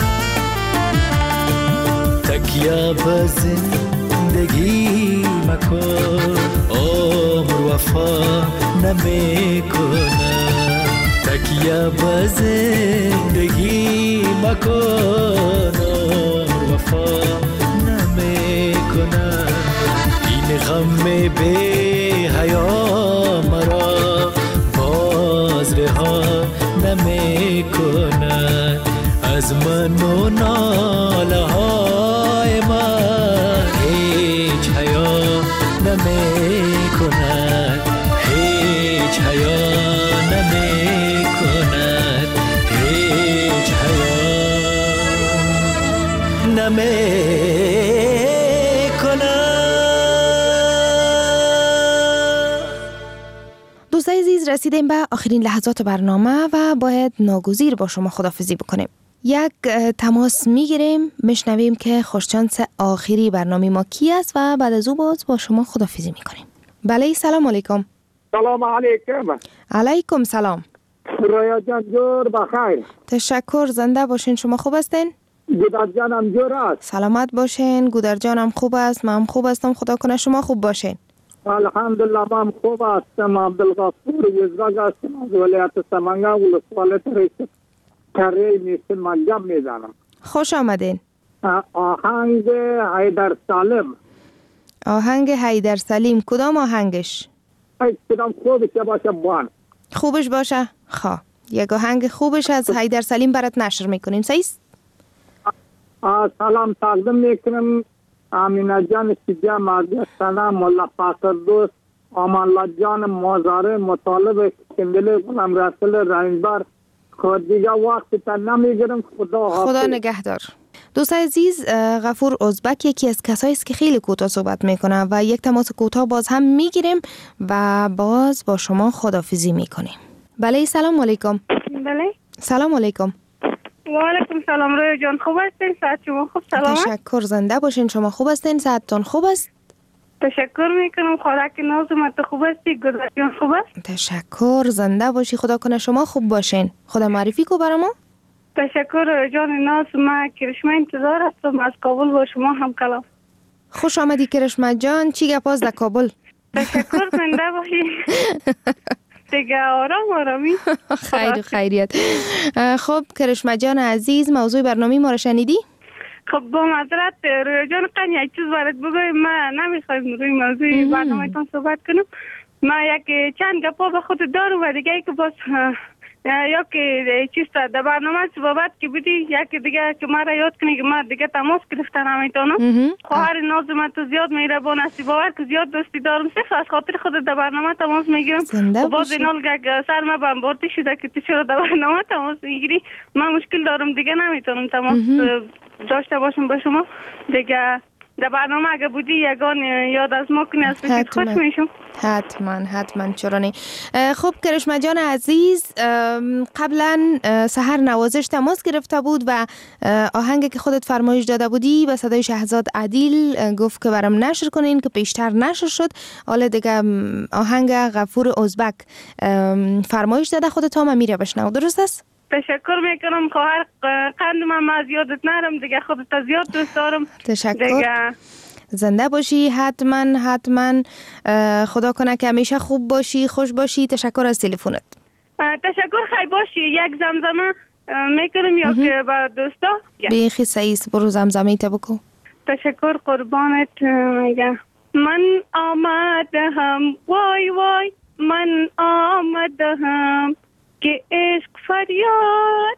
تکیه به زندگی مکن عمر وفا نمیکنه تکیه به زندگی مکن عمر وفا نمیکنه این غم بی حیا مرا باز رها نمیکنه از من و ناله های من هیچ حیا نمیکنه هیچ حیا نمیکنه هیچ حیا دوستای عزیز رسیدیم به آخرین لحظات برنامه و باید ناگزیر با شما خداحافظی بکنیم. یک تماس میگیریم میشنویم که خوششانس آخری برنامه ما کی است و بعد از او باز با شما خداحافظی میکنیم. بله سلام علیکم. سلام علیکم. علیکم سلام. رویا جان جور بخیر. تشکر زنده باشین. شما خوب هستین؟ گودر جانم جور است. سلامت باشین. گودر جانم خوب است. من خوب هستم. خدا کنه شما خوب باشین. الحمدلله من خوب هستم. عبدالغفور یزرگ هستم از ولایت سمنگان ولسوالیت رئیس کره نیستم. من جمع میزنم. خوش آمدین. آهنگ حیدر سالم. آهنگ حیدر سلیم کدام آهنگش؟ کدام خوبش باشه بان. خوبش باشه؟ خواه یک آهنگ خوبش از حیدر سلیم برات نشر میکنیم. سعیست؟ سلام تقدیم میکنم امینه جان سیجا مردی سلام مولا فاکر دوست آمانلا جان مازاره مطالب کندل غلام رسول رنجبر خود دیگه وقت تا نمیگیرم. خدا نگهدار. دوست عزیز غفور ازبک یکی از کسایی است که خیلی کوتاه صحبت میکنه و یک تماس کوتاه باز هم میگیریم و باز با شما خداحافظی میکنیم. بله سلام علیکم. بله سلام علیکم. و علیکم سلام. رویا جان خوب هستین؟ صحت شما خوب؟ سلامت؟ تشکر زنده باشین. شما خوب هستین؟ صحتتون خوب است؟ تشکر میکنم. خدا که نازم تو خوب هستی؟ گودر جان خوب است؟ تشکر زنده باشی. خدا کنه شما خوب باشین. خدا معرفی کو برای ما. تشکر جان ناز. ما کرشمه انتظار هستم از کابل با شما هم کلام. خوش آمدی کرشمه جان. چی گپاز در کابل؟ تشکر زنده باشی. دیگه آرامی. خیر خیریت. خب کرشمه جان عزیز موضوع برنامه ما رو شنیدی؟ خب با معذرت رویا جان قن یک چیز برات بگویم. ما نمیخوایم روی موضوع برنامه تان صحبت کنم. ما یک چند گپا به خود دارم و دیگه که باز یا که چیز در برنامه صحبت که بودی یکی دیگه که ما را یاد کنی که ما دیگه تماس گرفتن نمیتونم. خواهر ناز من تو زیاد مهربان هستی باور که زیاد دوستی دارم. صرف از خاطر خود در برنامه تماس میگیرم. باز اینال سر ما بمبارتی شده که تو چرا در برنامه تماس میگیری. من مشکل دارم دیگه نمیتونم تماس داشته باشم با شما دیگه. در برنامه اگه بودی یگان یاد از ما کنی از بسید خوش میشم. حتما چرا نه. خب کرشمه جان عزیز قبلا سحر نوازش تماس گرفته بود و آهنگ که خودت فرمایش داده بودی به صدای شهزاد عدیل گفت که برام نشر کنین که پیشتر نشر شد. حالا دیگه آهنگ غفور ازبک فرمایش داده خودت هم میره بشنو. درست است؟ تشکر میکنم خواهر قند من از یادت نرم دیگه. خودت از یاد دوست دارم. تشکر دیگه. زنده باشی. حتما خدا کنه که همیشه خوب باشی خوش باشی. تشکر از تلفنت. تشکر. خیلی باشی. یک زمزمه میکنم یا که با دوستا بیخی سعیس برو زمزمه تا بکو. تشکر قربانت. میگم من آمدهم وای وای من آمدهم که عشق فریاد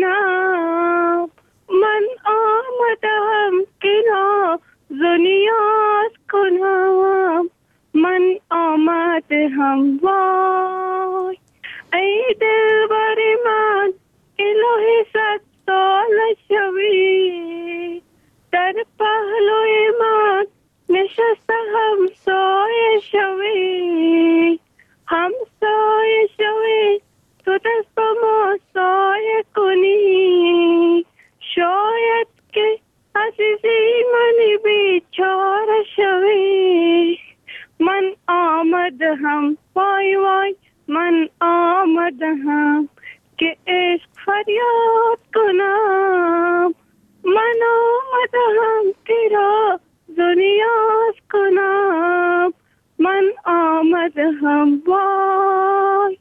کنم. من آمدم که ناز و نیاز کنم. من آمدم هم وای ای دلبر من الهی 100 سال شوی در پهلوی من نشسته همسایه شوی همسایه شوی تو دست با ما سایه کنی شاید که عزیزی منی بیچاره شوی من آمدهم وای وای من آمدهم که عشق فریاد کنم من آمدهم که را دنیاز کنم من آمدهم وای.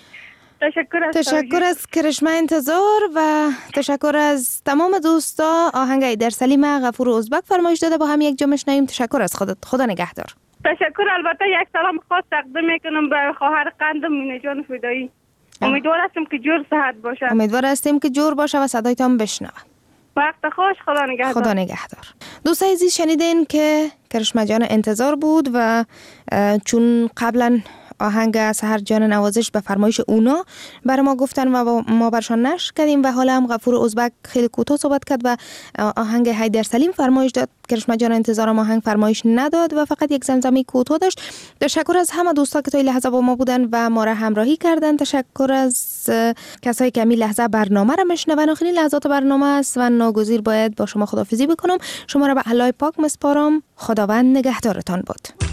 تشکر از کرشمه انتظار و تشکر از تمام دوستا. آهنگ ایدر سلیم غفور ازبک فرمایش داده، با هم یک جا میشنویم. تشکر از خودت، خدا نگهدار. تشکر. البته یک سلام خاص تقدیم میکنم به خواهر قندم مینه جان فدایی. امیدوار هستیم که جور صحت باشه. امیدوار هستیم که جور باشه و صدایتان بشنوه. وقت خوش. خدا نگهدار. خدا نگهدار. دوستای عزیز شنیدین که کرشمه جان انتظار بود و چون قبلا آهنگ سحر جان نوازش به فرمایش اونا برای ما گفتن و ما برشان نشر کردیم و حالا هم غفور ازبک خیلی کوتاه صحبت کرد و آهنگ حیدر سلیم فرمایش داد. کرشمه جان انتظارم آهنگ فرمایش نداد و فقط یک زمزمه کوتاه داشت. تشکر از همه دوستا که تا این لحظه با ما بودن و ما را همراهی کردن. تشکر از کسایی که همین لحظه برنامه را میشنون. آخرین لحظات برنامه است و ناگزیر باید با شما خداحافظی بکنم. شما را به الله پاک میسپارم. خداوند نگهدارتان باد.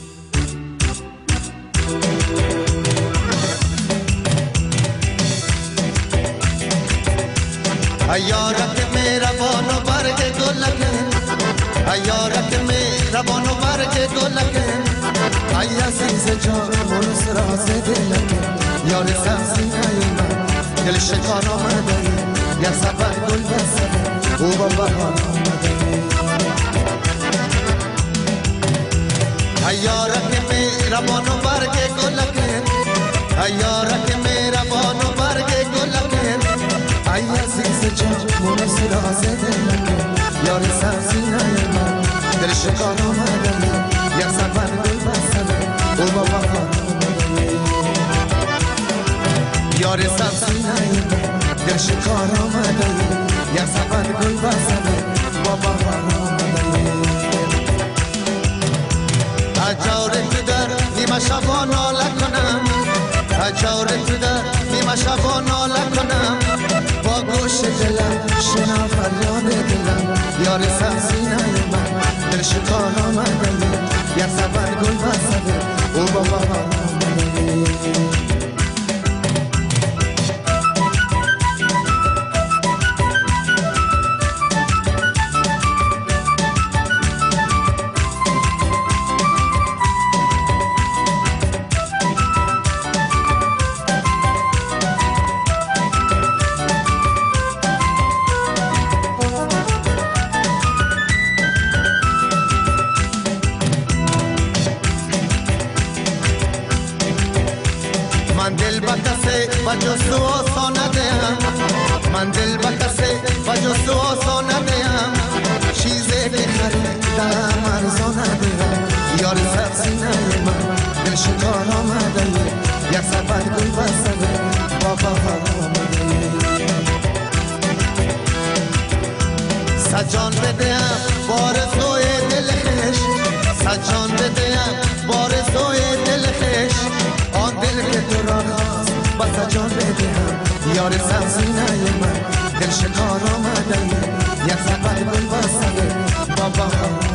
ایارت مهربان و برگ گلکه ایارت مهربان و برگ گلکه ای عزیز جان منس راز دلکه یار سبزینه من دل شکار آمده یا سفر گل بسده او با بهار آمده ایارت مهربان و برگ گلکه ایارت مهربان و برگ گلکه ای عزیز جان منس راز دلکه یار سبزینه من دل شکار آمده یا سفر گل بسده او با بهار آمده یار سبزینه من دل شکار آمده یا سفر گل بسده با بهار آمده اجار تو در نیمه شبا ناله کنم اجار تو در نیمه شبا ناله کنم با گوش دلم شنا فریاد دلم یار سبزینه من دل شکار آمده یا سفر گل بسده او با بهار آمده بجز تو آسانه دیم من دل بکسه بجز تو آسانه دیم چیزی بخریدم ارزانه دیم یار سبزینه من دل شکار آمده یک سفر گل بسده با بهار آمده سجان بدیم بارزوی دل خش سجان بدیم بارزوی دل خش آن دل که تو را خواست بس جان بدهم یار سبزینه من دل شکار آمده یک سفر گل بسده با بهار